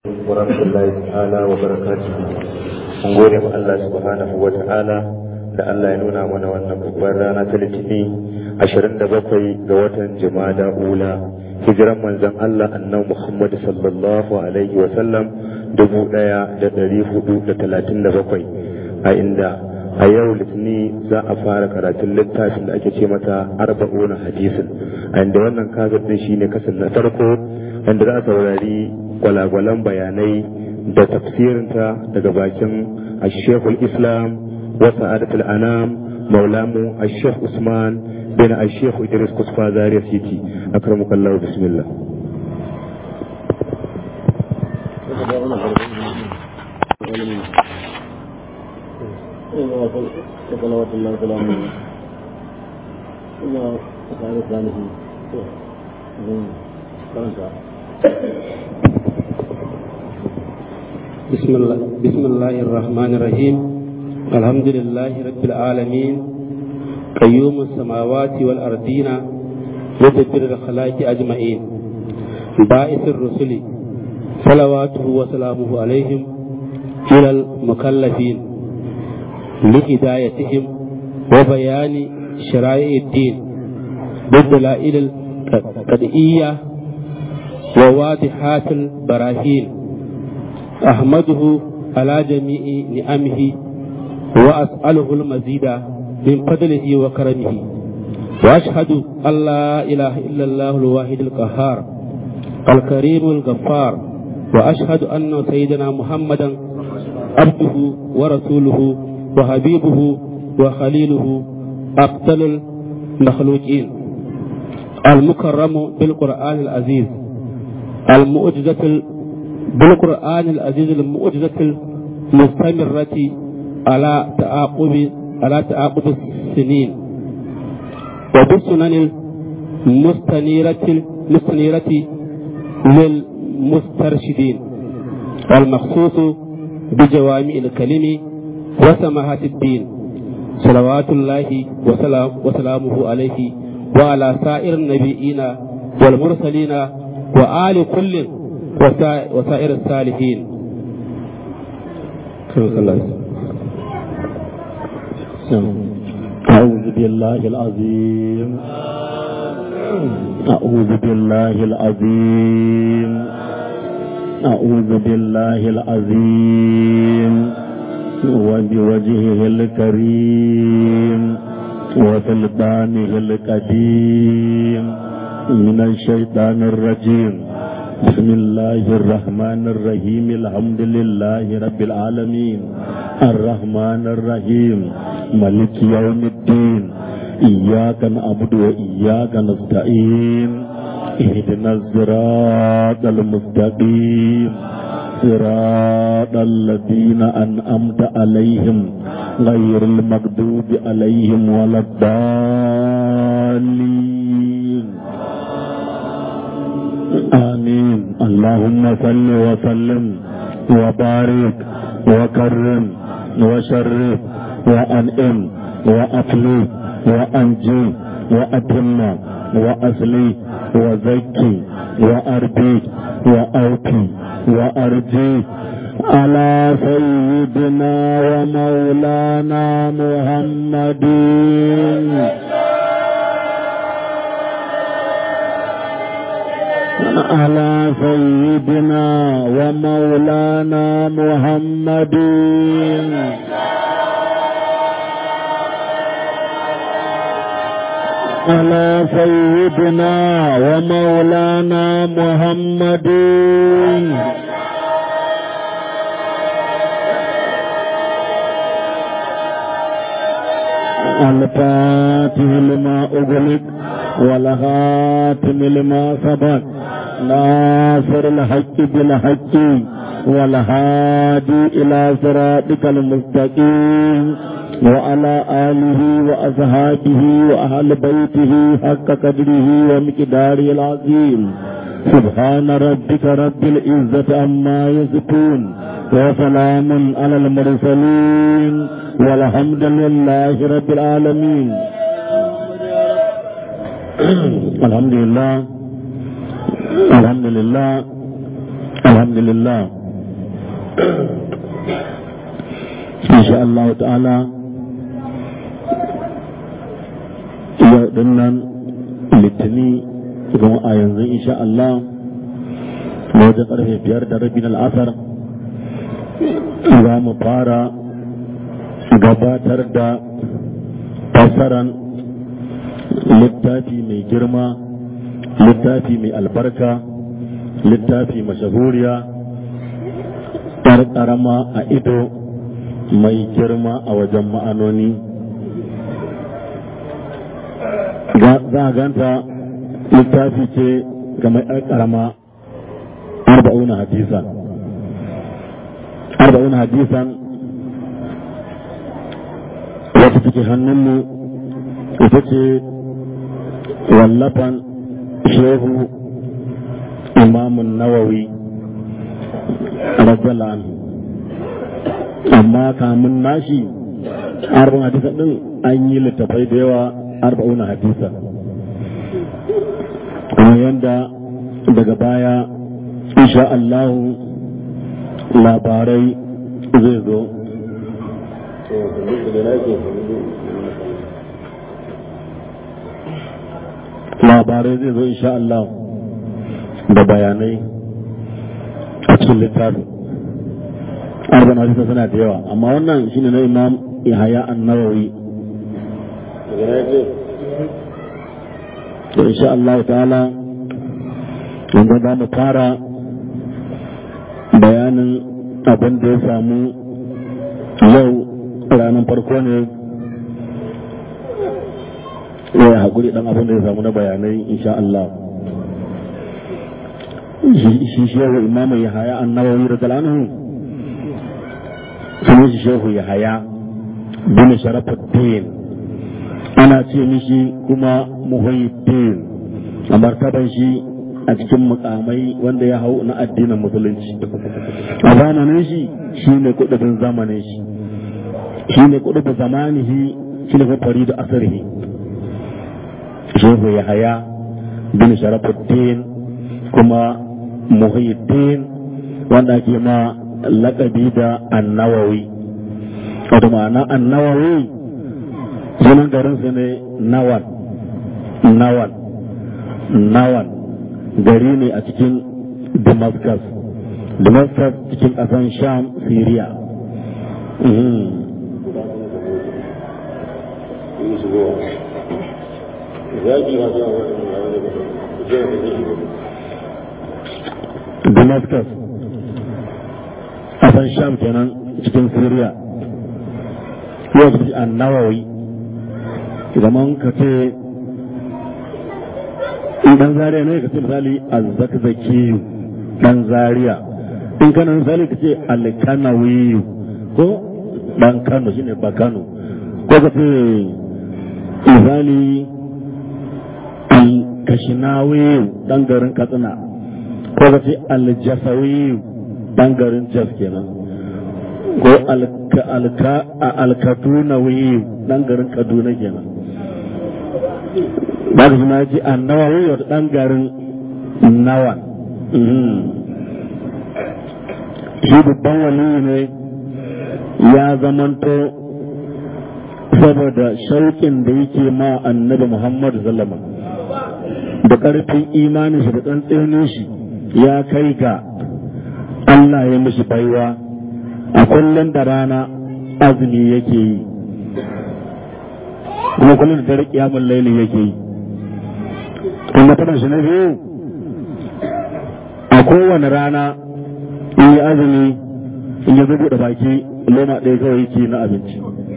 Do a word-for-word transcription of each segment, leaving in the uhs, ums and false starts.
wa rahmatullahi ta'ala wa barakatuhu. Mun gode wa Allah subhanahu wa ta'ala da Allah ya nuna mana wannan babbar rana ta Litini ashirin da bakwai ga watan Jumada Ula, hijiran manzon Allah annabi Muhammad sallallahu alaihi wa sallam dubu ɗaya da ɗari hudu da talatin da bakwai, a inda a yau Litini za a fara karatun littafin da ake ce mata arba'una hadisin, a inda wannan kazar din shine kasan na farko wanda za a saurari gwalagwalan bayanai da tafsirinta daga bakin ashekul islam wa sa'adatul anam maulamu ashekh usman bin ashekh idris kusfa zaria city. akramukallahu bismillah. بسم الله بسم الله الرحمن الرحيم. الحمد لله رب العالمين قيوم السماوات والأرضين مدبر الخلائق أجمعين باعث الرسل صلواته وسلامه عليهم إلى المكلفين لهدايتهم وبيان شرائع الدين بالدلائل القطعية وواضحات البراهين. أحمده على جميع نعمه وأسأله المزيد من فضله وكرمه، وأشهد أن لا إله إلا الله الواحد القهار الكريم الغفار، وأشهد أن سيدنا محمدا عبده ورسوله وحبيبه وخليله أفضل المخلوقين المكرم بالقرآن العزيز المعجزة بالقرآن العزيز المعجزة المستمرة على تعاقب على تعاقب السنين وبالسنن المستنيرة المستنيرة للمسترشدين المخصوص بجوامع الكلم وسماحة الدين صلوات الله وسلام وسلامه عليه وعلى سائر النبيين والمرسلين وآل كل وسائر الصالحين. أعوذ بالله العظيم أعوذ بالله العظيم أعوذ بالله العظيم وبوجهه الكريم وسلطانه القديم من الشيطان الرجيم. بسم الله الرحمن الرحيم. الحمد لله رب العالمين الرحمن الرحيم مالك يوم الدين. إياك نعبد وإياك نستعين. اهدنا الصراط المستقيم صراط الذين أنعمت عليهم غير المغضوب عليهم ولا الضالين. آمين. اللهم صل وسلم وبارك وكرم وشرف وأنعم وأفلي وأنجي وأتم وأصلي وزكي وأربي وأوفي وأرجي على سيدنا ومولانا محمد على سيدنا ومولانا محمد على سيدنا ومولانا محمد الفاتح لما أغلق والخاتم لما سبق ناصر الحق بالحق والهادي إلى صراطك المستقيم وعلى آله وأصحابه وأهل بيته حق قدره ومقداره العظيم. سبحان ربك رب العزة عما يصفون وسلام على المرسلين والحمد لله رب العالمين. الحمد لله alhamdulillah alhamdulillah insha Allah ta'ala yau dinnan litini kuma a yanzu insha Allah wajen karfe biyar da rabi na al'asar za mu fara gabatar da fassaran littafi mai girma, littafi mai albarka, littafi mashahuriya, ƙarƙarama a ido mai girma a wajen ma'anoni. Za a ganta littafi ce ga mai ƙarƙarama arba'una hadisan. Arba'una hadisan wata take hannunmu ita ce wallafan shehu imamun nawawi radiyallahu anhu, amma kamun nashi arba'un hadisa din an yi littafai da yawa arba'una hadisa, kuma yanda daga baya insha Allah labarai zai zo. labarai zai zo insha Allah da bayanai a cikin littafi. arba'in hadisa suna da yawa, amma wannan shine na Imam Yahya an-Nawawi. to insha Allah ta'ala yanzu za mu fara bayanin abin da ya samu yau ranar farko ne. ya haƙuri ɗan abin da ya samu na bayanai insha Allah. shi shehu imamu Yahya an-Nawawi radiyallahu anhu sunan shi shehu Yahya bin Sharafuddin, ana ce mishi kuma Muhyiddin a martaban shi a cikin mukamai wanda ya hau na addinin musulunci. a zamanin shi shine kudubin zamanin shi, shine kudubin zamanihi, shine fari da asarihi. shehu Yahya bin Sharafuddin kuma Muhyiddin wanda ke ma laƙabi da An-Nawawi. wato ma'ana An-Nawawi sunan garinsa ne Nawan. Nawan Nawan gari ne a cikin Damascus. Damascus cikin ƙasan Sham, Syria. Damascus ƙasan Sham kenan cikin Syria. yau da An-Nawawi zaman ka ce in dan Zaria ne ka ce misali Az-Zakzaki dan Zaria, in kana misali ka ce Al-Kanawi ko dan Kano shine ba Kano, ko ka ce misali Al-Kashinawi dan garin Katsina, ko ka ce Al-Jasawi dan garin Jos kenan, ko Al-Kadunawi dan garin Kaduna kenan. ba da suna ji An-Nawawi wata dan garin Nawan. shi babban wali ne ya zamanto saboda shauƙin da yake ma annabi Muhammad sallama da ƙarfin imanin shi da tsantsenin shi ya kai ga Allah ya mishi baiwa a kullum da rana azumi yake yi, kuma kullum da dare kiyamun laili yake yi. kuma taban shi na biyu a kowane rana in yi azumi in ya zubu da baki loma ɗaya kawai yake na abinci,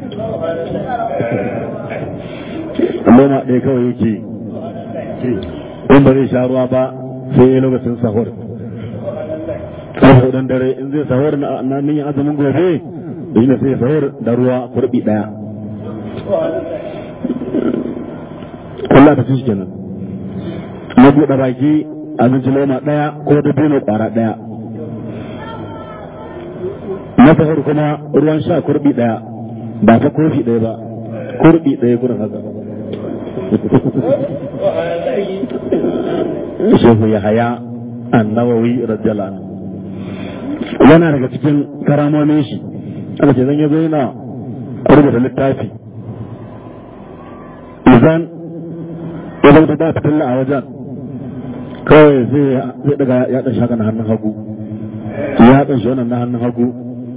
loma ɗaya kawai yake in ba zai sha ruwa ba sai ya lokacin sahur. Sahur dare in zai sahur na niyyar azumin gobe da shi ne sai sahur da ruwa kurbi ɗaya. Allah ta ci kenan. Na buɗe baki abinci loma ɗaya ko da dino ƙwara ɗaya. Na sahur kuma ruwan sha kurbi ɗaya, ba ta kofi ɗaya ba, kurbi ɗaya gurin haka. Shehu Yahya An-Nawawi radiyallahu anhu yana daga cikin karamomin shi aka ce zan yazo yana rubuta littafi idan ya zama da fitilla a wajen kawai zai daga ya ɗan shaka na hannun hagu ya ɗan shi wannan na hannun hagu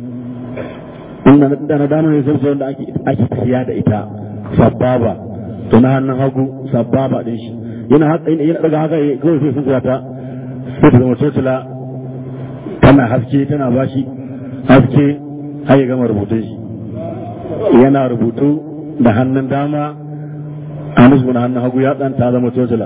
inda na dama ne sai wanda ake tafiya da ita sababa to na hannun hagu sababa din shi yana haka yana daga haka kawai sai sun kwata sai ta zama cocila tana haske tana bashi haske har ya gama rubutun shi yana rubutu da hannun dama hannun na hannun hagu ya ɗan ta zama cocila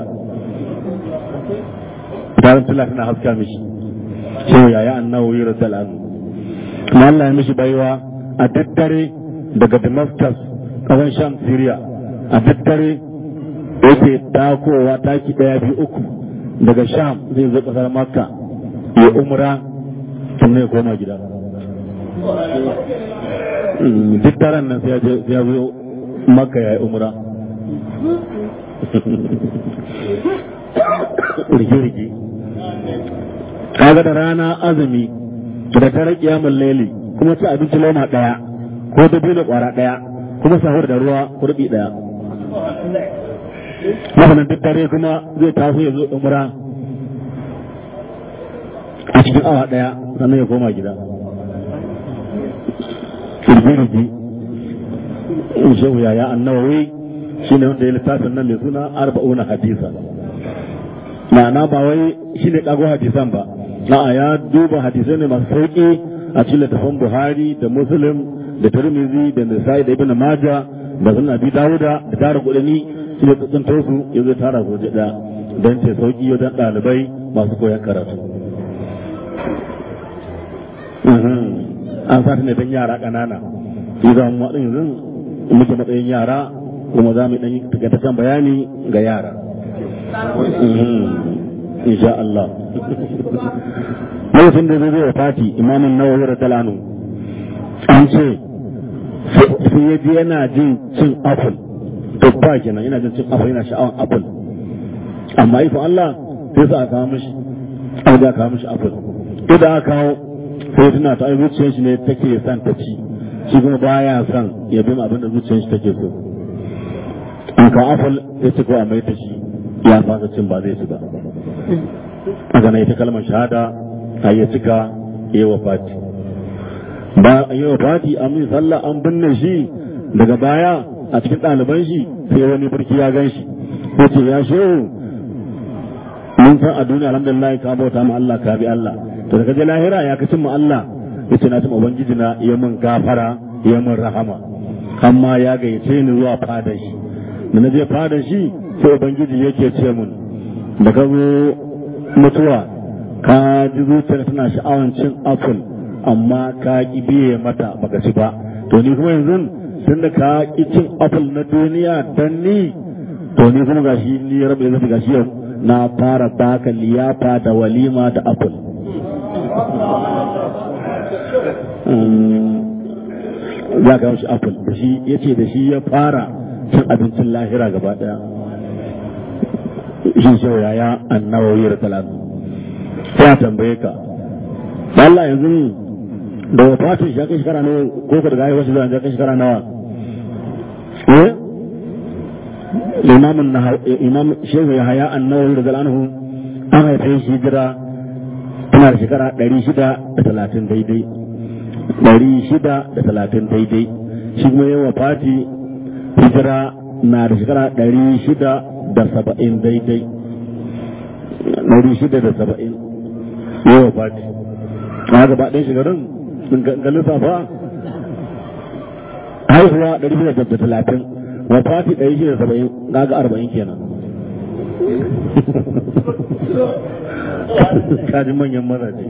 tarin tula tana haska mishi sai yaya annahu yi rasal an kuma Allah ya mishi baiwa a daddare daga Damascus kasan Sham Syria a daddare yake takowa taki daya biyu uku daga Sham zai zo kasar Makka ya umra sannan ya koma gida duk daren nan sai ya zo Makka ya yi umra rige-rige kaga da rana azumi da tare kiyamun laili kuma ci abinci loma daya ko dabino kwara daya kuma sahur da ruwa kurbi daya masanan duk dare kuma zai taso ya zo umra a cikin awa daya sannan ya koma gida rige-rige in shehu yaya annawawi shine wanda ya littafin nan mai suna arba'una hadisa ma'ana ba wai shi ne kago hadisan ba a'a ya duba hadisai ne masu sauki a cikin littafin Buhari da Muslim da Tirmidhi da Nasa'i da Ibn Majah da Sunan Abi Dawuda da Daraqutni shi ne tsuntsunto su ya zai tara su da dan ce sauki wajen ɗalibai masu koyon karatu an sa ne dan yara ƙanana idan mu din yanzu muke matsayin yara kuma za mu dan takaitaccen bayani ga yara insha Allah lokacin da zai zai fati imamun Nawawi radiyallahu an ce sai ya ji yana jin cin apple tuffa kenan yana jin cin apple yana sha'awan apple amma ifo Allah sai sa aka mishi an ga aka mishi apple idan aka kawo sai tana ta ai zuciyar shi ne take son ta ci shi kuma baya son ya bi abin da zuciyar shi take so an kawo apple ya ci ko a mai ta shi ya fasa cin ba zai ci ba a gana ita kalmar shahada a yi cika yi wa fati ba a yi wa fati a min sallah an binne shi daga baya a cikin ɗaliban shi sai wani barki ya gan shi ya ce ya shehu mun san a duniya alhamdulillah ka bauta ma Allah ka bi Allah to daga je lahira ya ka cimma Allah ya ce na cimma ubangiji na ya mun gafara ya mun rahama amma ya gayyace ni zuwa fadar shi da na je fadar shi sai ubangiji yake ce mun da ka zo mutuwa ka ji zuciyar tana sha'awan cin apple amma ka ki biye mata baka ci ba to ni kuma yanzu tun da ka ki cin apple na duniya dan ni to ni kuma gashi ni rabe zai gashi yau na fara baka liyafa da walima da apple za ka shi apple da shi yace da shi ya fara cin abincin lahira gaba daya shi sau yaya annawawi da talatu sai a tambaye ka Allah yanzu da wafatin shi kai shekara nawa ko ka daga wasu zan kai shekara nawa eh imam imam shehu yahya annawawi da talatu an haife shi hijira tana da shekara ɗari shida da talatin daidai ɗari shida da talatin daidai shi kuma yawa fati hijira na da shekara ɗari shida da saba'in daidai ɗari shida da saba'in yawa fati a gaba ɗaya shekarun ga lissafa haihuwa ɗari shida da talatin wa fati ɗari shida da saba'in ga arba'in kenan kajin manyan mazaje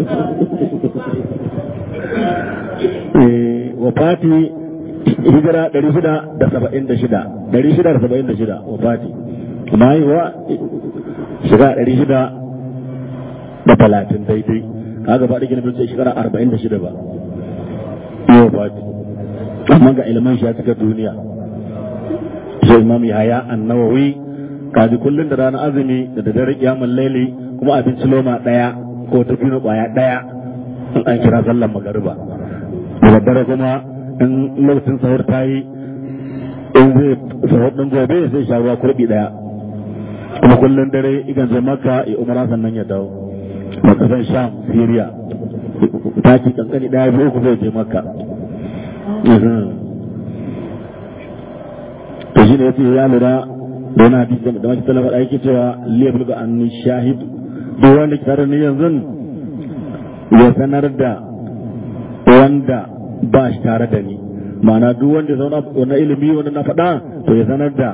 wa fati hijira ɗari shida da saba'in da shida ɗari shida da saba'in da shida wa fati kuma haihuwa shiga ɗari shida da talatin daidai kaga ba ɗage na bin shekara arba'in da shida ba wa fati amma ga ilimin shi ya cika duniya sai imam yahya annawawi kaji kullum da ranar azumi da da dare kiyamun laili kuma abinci loma daya ko ta biyu kwaya daya an kira sallar magariba da daddare kuma in lokacin sahur ta yi in zai sahur ɗin gobe sai sha ruwa kurbi ɗaya kuma kullum dare ikan je maka ya umara sannan ya dawo da kasan sham syria ta ci kankani ɗaya biyu uku zai je maka to shi ne yace ya lura da wani hadisi da wani talaba da yake cewa liyabul ga anni shahid duk wanda ke tare ni yanzu ya sanar da wanda ba shi tare da ni ma'ana duk wanda ya zauna wannan ilimi wanda na faɗa to ya sanar da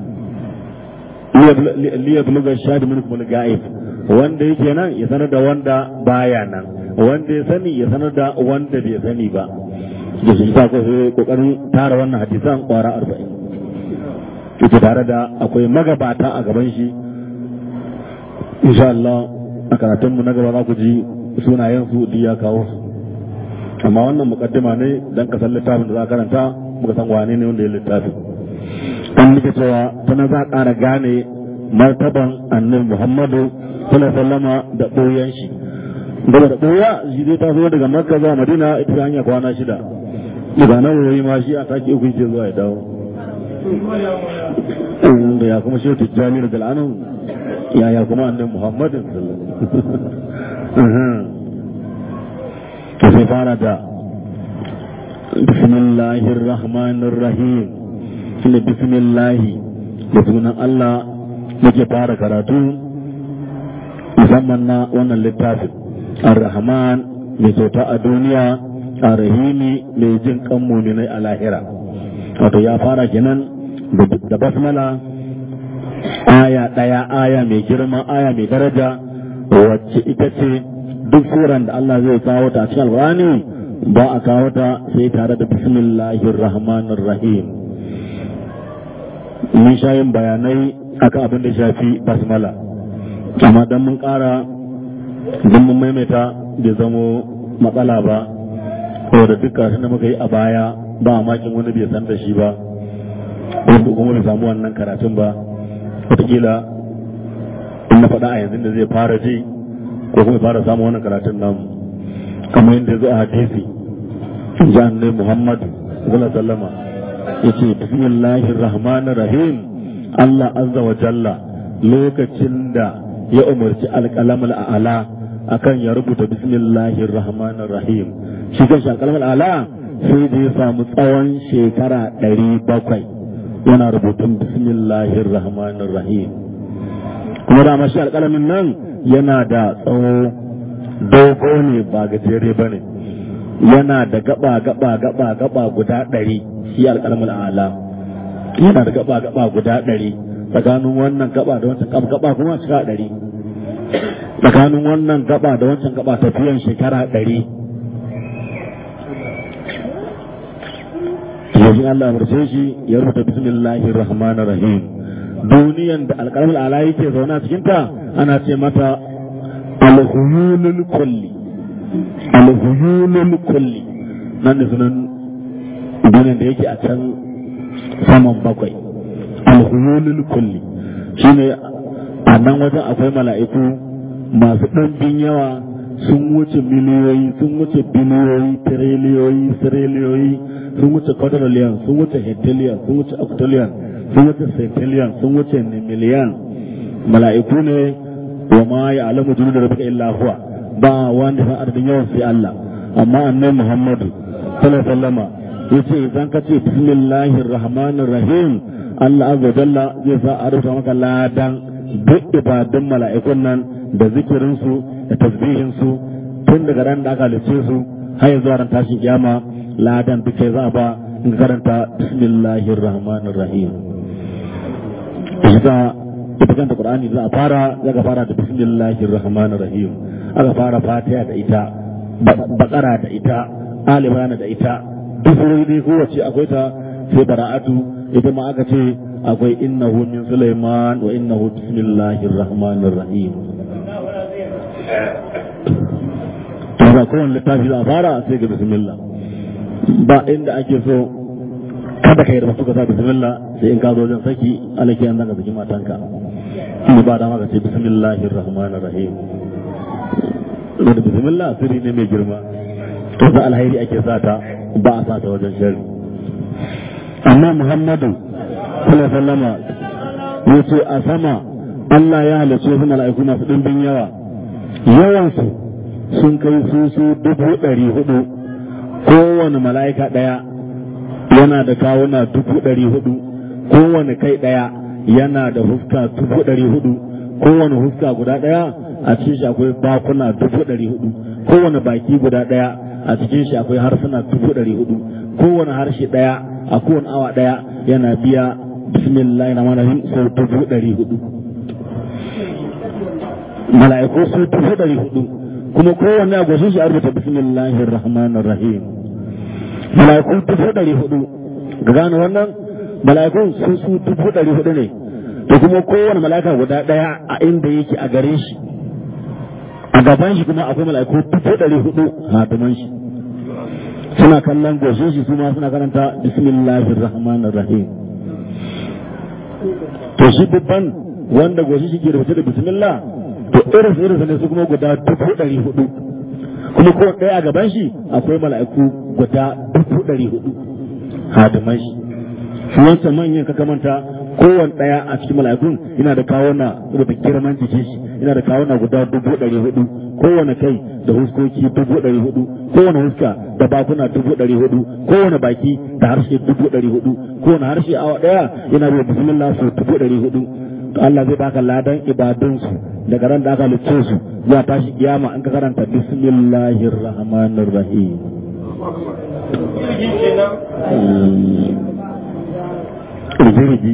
liyabul ga shahid min kuma ga'ib wanda yake nan ya sanar da wanda baya nan wanda ya sani ya sanar da wanda bai sani ba da shi sa ko kokarin tara wannan hadisan kwara arba'in ita tare da akwai magabata a gaban shi insha Allah a karatunmu na gaba za ku ji sunayen su duk ya kawo su amma wannan mukaddima ne dan ka san littafin da za ka karanta muka san wane ne wanda ya littafin an nake cewa tana za ƙara gane martaban annabi Muhammadu sallallahu alaihi wasallama da boyan shi daga da boya shi dai ta zo daga Makka zuwa Madina ita hanya kwana shida daga nan wuri ma shi a take uku ce zuwa ya dawo da ya kuma shi tijjani da al'anu ya ya kuma annabi Muhammadin sallallahu sai fara da bismillahir rahmanir rahim shine bismillahi da sunan Allah muke fara karatu musamman na wannan littafin ar-rahman mai kyauta a duniya ar-rahimi mai jin kan mu'minai a lahira wato ya fara kenan da basmala aya daya aya mai girma aya mai daraja wacce ita ce duk suran da Allah zai kawo ta a cikin alqur'ani ba a kawo ta sai tare da bismillahir rahmanir rahim mun sha yin bayanai akan abin da shafi basmala amma dan mun kara dan mun maimaita bai zamo matsala ba saboda duk karatun da muka yi a baya ba a makin wani bai san da shi ba wanda kuma bai samu wannan karatun ba wataƙila in na faɗa a yanzu da zai fara ji ko kuma fara samun wannan karatun namu kamar yadda zo a hadisi jan ne Muhammad sallallahu alaihi wasallama yace bismillahir rahmanir rahim Allah azza wa jalla lokacin da ya umarci alqalamul a'la akan ya rubuta bismillahir rahmanir rahim shi kan alqalamul a'la sai da ya samu tsawon shekara ɗari bakwai yana rubutun bismillahir rahmanir rahim kuma da mashi alƙalamin nan yana da tsawo dogo ne ba gajere ba ne yana da gaba gaba gaba gaba guda ɗari shi alƙalamin ala yana da gaba gaba guda ɗari tsakanin wannan gaba da wancan gaba kuma cika ɗari tsakanin wannan gaba da wancan gaba tafiyan shekara ɗari yanzu Allah ya murce shi ya rubuta bismillahir rahmanir rahim duniyan da alƙalamin ala yake zaune a cikin ta ana ce mata al-huyulul kulli al-huyulul kulli nan da sunan duniyan da yake a can saman bakwai al-huyulul kulli shine a nan wajen akwai mala'iku masu ɗanbin yawa sun wuce miliyoyi sun wuce biliyoyi tiriliyoyi tiriliyoyi sun wuce quadrillion sun wuce hectillion sun wuce octillion sun wuce septillion sun wuce miliyan mala'iku ne wa ma ya alamu junu da rabbika illa huwa ba wanda san adadin yawan sai Allah amma annabi Muhammadu sallallahu alaihi wasallama yace idan ka ce bismillahir rahmanir rahim Allah azza wa jalla zai sa a rubuta maka ladan duk ibadun mala'ikun nan da zikirin su da tasbihin su tun daga ran da aka halice su har zuwa ran tashin kiyama ladan duke za a ba in karanta bismillahir rahmanir rahim ita ita kanta qur'ani za a fara daga fara da bismillahir rahmanir rahim aka fara fatiha da ita bakara da ita ali imran da ita duk surori kowace akwai ta sai bara'atu ita ma aka ce akwai innahu min sulaiman wa innahu bismillahir rahmanir rahim daga kowane littafi za a fara sai ga bismillah ba inda ake so kada ka yi rubutu ka sa bismillah sai in ka zo wajen saki alaki an zaka saki matanka in ba da maka ce bismillahir rahmanir rahim da bismillah sirri ne mai girma to da alhairi ake sata ba a sata wajen shari amma Muhammadu sallallahu alaihi wasallama yace a sama Allah ya halarci wasu mala'iku masu dimbin yawa yawansu sun kai su su dubu ɗari hudu kowane mala'ika ɗaya yana da kawuna dubu ɗari hudu kowane kai ɗaya yana da huska dubu ɗari hudu kowane huska guda ɗaya a cikin shi akwai bakuna dubu ɗari hudu kowane baki guda ɗaya a cikin shi akwai harsuna dubu ɗari hudu kowane harshe ɗaya a kowane awa ɗaya yana biya bismillahir rahmanir rahim sau dubu ɗari hudu mala'iku su dubu ɗari hudu kuma kowanne a goshin shi a rubuta bismillahir rahmanir rahim mala'iku dubu ɗari hudu ga gane wannan mala'ikun sun su dubu ɗari hudu ne to kuma kowane mala'ika guda ɗaya a inda yake a gare shi a gaban shi kuma akwai mala'iku dubu ɗari hudu hatiman shi suna kallon goshin shi su ma suna karanta bismillahir rahmanir rahim to shi babban wanda goshin shi ke rubuce da bismillah to irin su irin ne su kuma guda dubu ɗari hudu kuma ko ɗaya a gaban shi akwai mala'iku guda dubu ɗari hudu hatiman shi su wancan manyan ka kamanta kowane ɗaya a cikin mala'ikun yana da kawo na rubuta girman jikin shi yana da kawo na guda dubu ɗari hudu kowane kai da huskoki dubu ɗari hudu kowane huska da bakuna dubu ɗari hudu kowane baki da harshe dubu ɗari hudu kowane harshe awa ɗaya yana da bismillah su dubu ɗari hudu to Allah zai baka ladan ibadunsu daga ran da aka halicce su zuwa tashi kiyama an ka karanta bismillahir rahmanir rahim rigi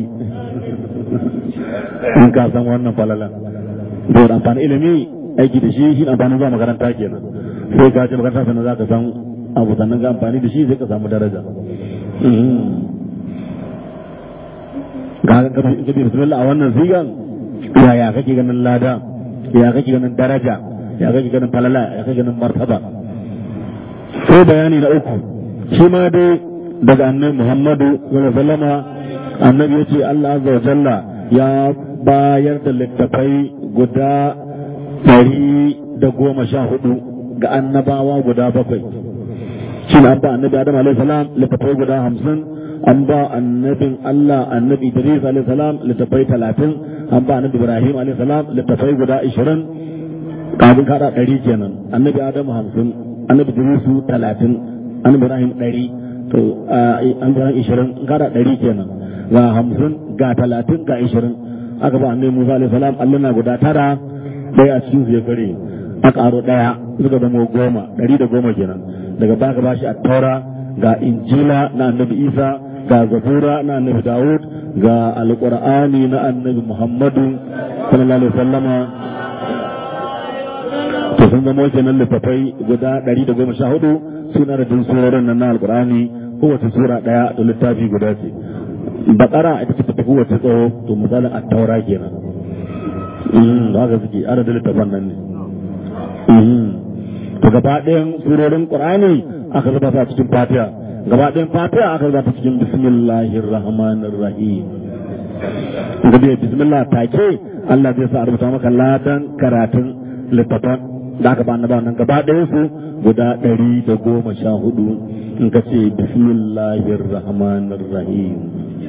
in ka san wannan falalan da amfani ilimi aiki da shi shi amfanin zuwa makaranta kenan sai ka ce makaranta sannan za ka san abu sannan ga amfani da shi zai ka samu daraja ga ga bismillah a wannan sigan yaya kake ganin lada ya kake ganin daraja ya kake ganin falala ya kake ganin martaba sai bayani na uku shi ma dai daga annabi Muhammadu sallallahu alaihi wasallama annabi yace Allah azza wa jalla ya bayar da littafai guda ɗari da goma sha hudu ga annabawa guda bakwai shi ne an ba annabi Adam alaihi salam littafai guda hamsin an ba annabin Allah annabi Idris alaihi salam littafai talatin an ba annabi Ibrahim alaihi salam littafai guda ishirin kafin kada ɗari kenan annabi Adam hamsin annabi Idris talatin annabi Ibrahim ɗari to an ba ishirin kada ɗari kenan ga hamsin ga talatin ga ishirin aka ba annabi Musa alaihi salam Allah na guda tara ɗaya a cikin ya kare aka aro ɗaya suka zama goma ɗari da goma kenan daga baka ba shi a taura ga injila na annabi Isa ga zabura na annabi Dawud ga alqur'ani na annabi Muhammadu sallallahu alaihi wasallama to sun zama kenan littafai guda ɗari da goma sha hudu suna da jin surorin nan na alqur'ani kowace sura ɗaya da littafi guda ce bakara ita ce ta kowace tsawo to misalin at-taura kenan da haka suke adadin littafan nan ne to gaba ɗayan surorin qur'ani aka zuba ta cikin fatiha gaba ɗayan fatiha aka zuba ta cikin bismillahir rahmanir rahim ga da bismillah take Allah zai sa a rubuta maka ladan karatun littafan da aka ba annaba nan gaba ɗayan su guda ɗari da goma sha hudu in ka ce bismillahir rahmanir rahim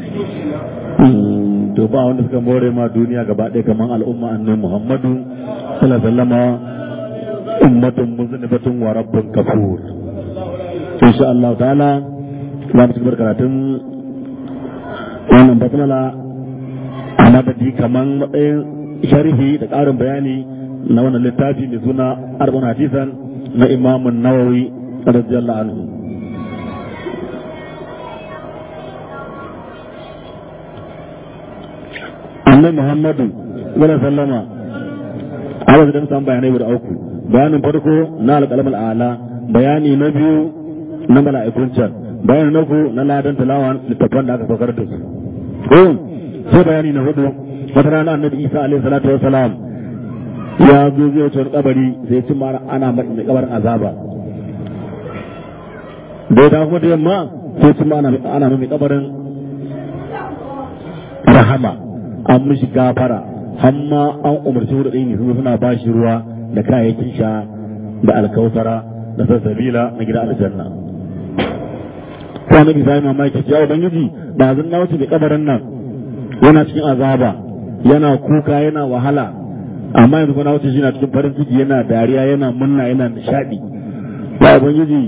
to ba wanda suka more ma duniya gaba ɗaya kamar al'umma annabi Muhammadu sallallahu alaihi wasallam ummatun muznibatun wa rabbun kafur insha Allah ta'ala za mu cigaba karatun wannan basmala a madadi kaman matsayin sharhi da ƙarin bayani na wannan littafi mai suna arba'un hadisan na Imam Nawawi radiyallahu anhu annabi Muhammadu sallallahu alaihi wasallama a wajen san bayanai guda uku bayanin farko na alƙalam al'ala bayani na biyu na mala'ikun can bayani na uku na ladan talawan littafan da aka saukar da su ko sai bayani na hudu wata rana annabi Isa alaihi salatu wassalam ya zo zai wuce wani kabari sai cin mara ana mai kabarin azaba da ya dawo da yamma sai cin ana ana mai kabarin rahama an mishi gafara amma an umarci wurin ne suna ba shi ruwa da kayayyakin sha da alkausara da sassabila na gidan aljanna sai annabi sai mamaki ya ubangiji da zan na wuce da kabarin nan yana cikin azaba yana kuka yana wahala amma yanzu na wuce shi na cikin farin ciki yana dariya yana munna yana nishadi ya ubangiji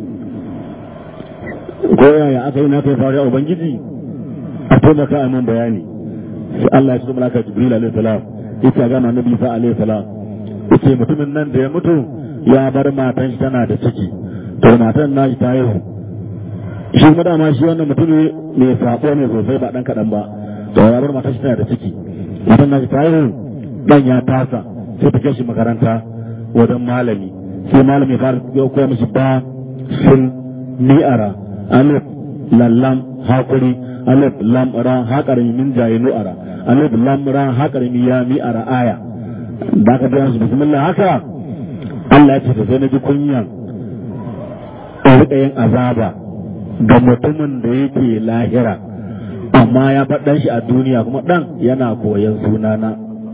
ko yaya aka yi na kai faru ya ubangiji a taimaka a mun bayani sai Allah ya ce malaka Jibril alaihi salam yace ga annabi Isa alaihi salam yace mutumin nan da ya mutu ya bar matan shi tana da ciki to matan na ta haihu shi kuma dama shi wannan mutum mai sako ne sosai ba dan kadan ba to ya bar matan shi tana da ciki matan na ta haihu dan ya tasa sai ta kai shi makaranta wajen malami sai malami ya fara koya mishi ba sun ni'ara alif lallam hakuri alif lam ra haƙarami min jaye nu'ara alif lam ra haƙarami ya mi'ara aya da aka biya su bismillah haka Allah ya ce ta sai na ji kunyan rika yin azaba ga mutumin da yake lahira amma ya faɗan shi a duniya kuma ɗan yana koyan sunana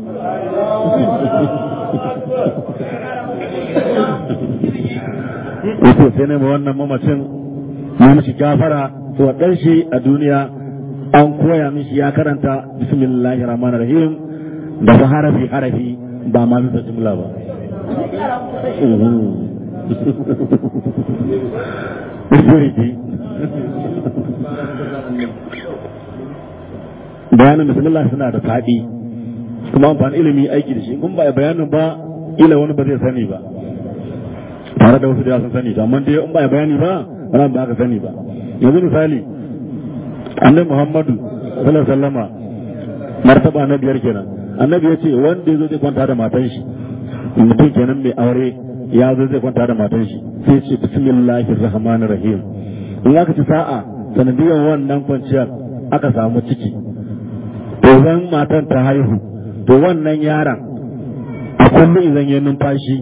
wato sai na wannan mamacin ya mishi gafara to ɗan shi a duniya an koya mishi ya karanta bismillahir rahmanir rahim da su harafi harafi ba ma bisa jumla ba bayanin bismillah suna da faɗi kuma amfani ilimi aiki da shi kun ba bayanin ba ila wani ba zai sani ba tare da wasu da sun sani amma dai in ba bayani ba ran ba ka sani ba yanzu misali annabi Muhammadu sallallahu alaihi wasallama martaba na biyar kenan annabi ya ce wanda ya zo zai kwanta da matan shi mutum kenan mai aure ya zo zai kwanta da matan shi sai ce bismillahir rahmanir rahim in aka ci sa'a sanadiyar wannan kwanciyar aka samu ciki to zan matan ta haihu to wannan yaron a kullum idan ya numfashi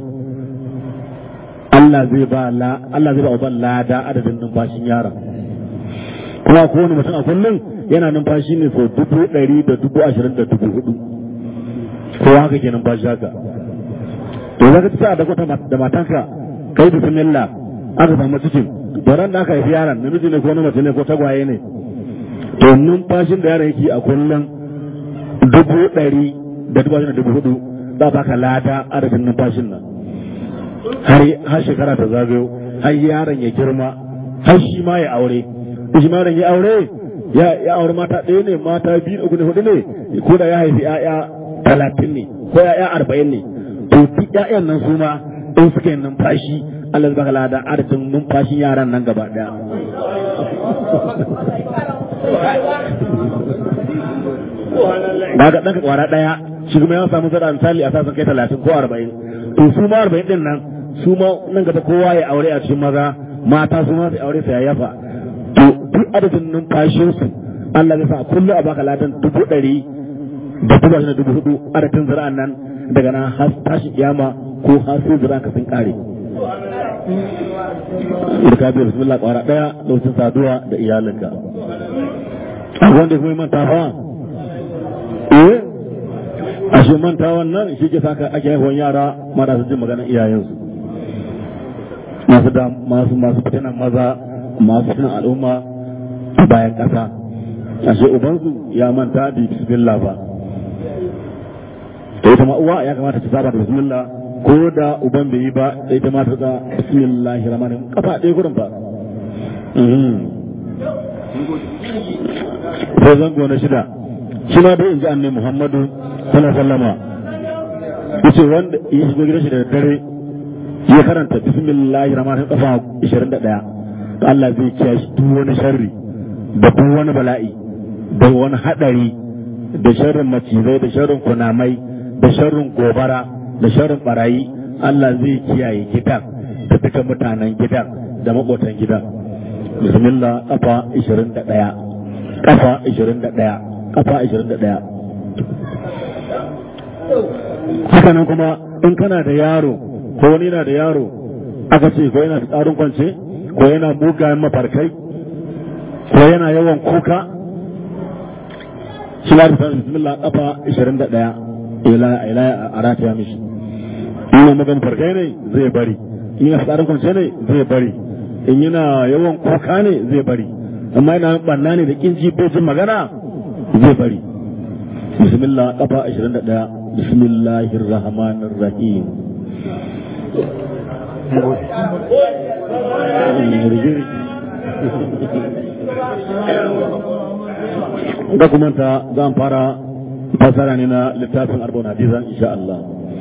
Allah zai ba la Allah zai ba uban lada adadin numfashin yaron kuma kowane mutum a kullum yana numfashi ne sau dubu ɗari da dubu ashirin da dubu hudu ko haka ke numfashi haka to zaka ci sa'a da kwata da matanka kai bismillah aka samu cikin to ran da aka haifi yaron namiji ne ko na mace ne ko tagwaye ne to numfashin da yaron yake a kullum dubu ɗari da dubu ashirin da dubu hudu za a baka lada adadin numfashin nan har har shekara ta zagayo har yaron ya girma har shi ma ya aure shi ma ya aure ya ya aure mata ɗaya ne mata biyu uku ne hudu ne ko da ya haifi ƴaƴa talatin ne ko ƴaƴa arba'in ne to duk ƴaƴan nan su ma in suka yi numfashi Allah zai baka lada adadin numfashin yaran nan gaba ɗaya ba ga ɗanka kwara ɗaya shi kuma ya samu zara misali a sasan kai talatin ko arba'in to su ma arba'in ɗin nan su ma nan gaba kowa ya aure a cikin maza mata su ma su aure su ya yafa to duk adadin numfashinsu Allah zai sa kullum a baka ladan dubu ɗari da dubu ashirin da dubu hudu adadin zira'an nan daga nan har tashi kiyama ko har sai zira'an ka sun kare. Irka biyar bismillah kwara ɗaya lokacin saduwa da iyalinka. Akwai wanda kuma manta fa? Eh? Ashe manta wannan shi ke saka ake haihuwar yara mara su jin maganar iyayensu. Masu da masu masu fitinan maza masu fitinan al'umma a bayan ƙasa. Ashe ubansu ya manta da bismillah ba. To ita ma uwa ya kamata ta saba da bismillah ko da uban bai yi ba sai ita ma ta ga bismillahir rahmanir rahim kafa ɗaya gurin ba. Sai zango na shida shi ma dai in ji annabi Muhammadu sallallahu alaihi wasallama yace wanda ya shigo gidan shi da dare ya karanta bismillahir rahmanir rahim kafa ishirin da ɗaya to Allah zai kiyaye shi duk wani sharri da duk wani bala'i da wani hadari da sharrin macizai da sharrin kunamai da sharrin gobara da sharrin barayi Allah zai kiyaye gidan da duka mutanen gidan da makotan gidan bismillah kafa ishirin da ɗaya kafa ishirin da ɗaya kafa ishirin da ɗaya haka nan kuma in kana da yaro ko wani yana da yaro aka ce ko yana da tsarin kwance ko yana mugayen mafarkai ko yana yawan kuka shi la da bismillah kafa ishirin da ɗaya ila ila a rataya mishi in yana magan farkai ne zai bari, in yana tsarin kwance ne zai bari, in yana yawan kuka ne zai bari, amma yana banna ne da kin ji bai jin magana zai bari. Bismillah kafa ashirin da ɗaya. Bismillahir Rahmanir Rahim. Da kuma ta zan fara fasara ne na littafin arba'un hadisan insha Allah.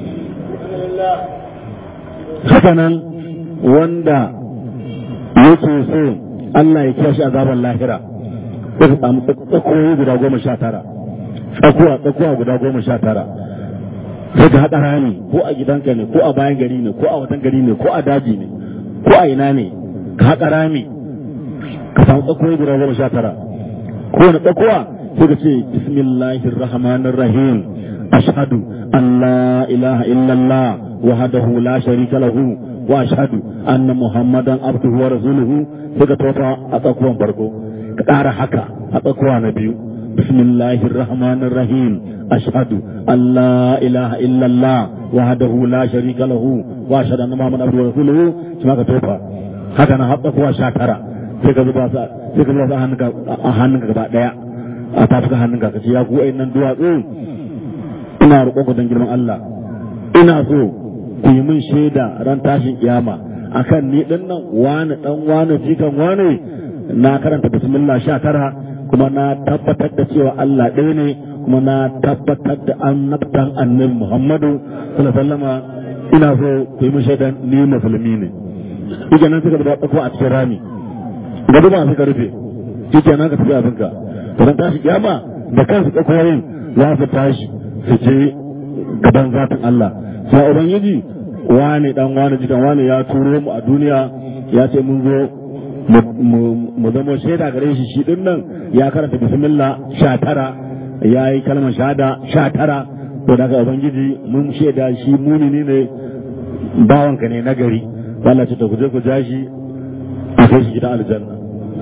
Haka nan wanda yake so Allah ya kiyaye azaban lahira sai ka samu tsakoyi guda goma sha tara tsakuwa tsakuwa guda goma sha tara sai ka haɗa rami ko a gidanka ne ko a bayan gari ne ko a wajen gari ne ko a daji ne ko a ina ne ka haɗa rami ka samu tsakoyi guda goma sha tara ko na tsakuwa sai ka ce bismillahir rahmanir rahim ashhadu an la ilaha illallah wahdahu la sharika lahu wa ashhadu anna muhammadan abduhu wa rasuluhu sai ka tofa a tsakuwan farko ka ƙara haka a tsakuwa na biyu bismillahir rahmanir rahim ashhadu an la ilaha illallah wahdahu la sharika lahu wa ashhadu anna muhammadan abduhu wa rasuluhu sai ka tofa haka na haɗa kuwa sha tara sai ka zuba sa sai ka zuba sa hannunka a hannunka gaba daya a tafuka hannunka ka ce ya ku ainihin duwatsu ina roƙon ku don girman Allah ina so ku yi min shaida ran tashin kiyama akan ni din nan wani dan wani jikan wani na karanta bismillah sha tara kuma na tabbatar da cewa Allah ɗaya ne kuma na tabbatar da annabtan annabi Muhammadu sallallahu alaihi wasallama ina so ku yi min shaida ni musulmi ne shi nan suka da tsako a cikin rami ga duba suka rufe shi nan ka tafi abinka to dan tashi kiyama da kansu tsakoyin za su tashi su je gaban zatin Allah sai ubangiji wani dan wani jikan wani ya turo mu a duniya ya ce mun zo mu zama shaida gare shi shi din nan ya karanta bismillah sha tara ya yi kalmar shahada sha tara to daga ubangiji mun shaida shi mumini ne bawanka ne na gari Allah ce ta ku je ku ja shi a kai shi gidan aljanna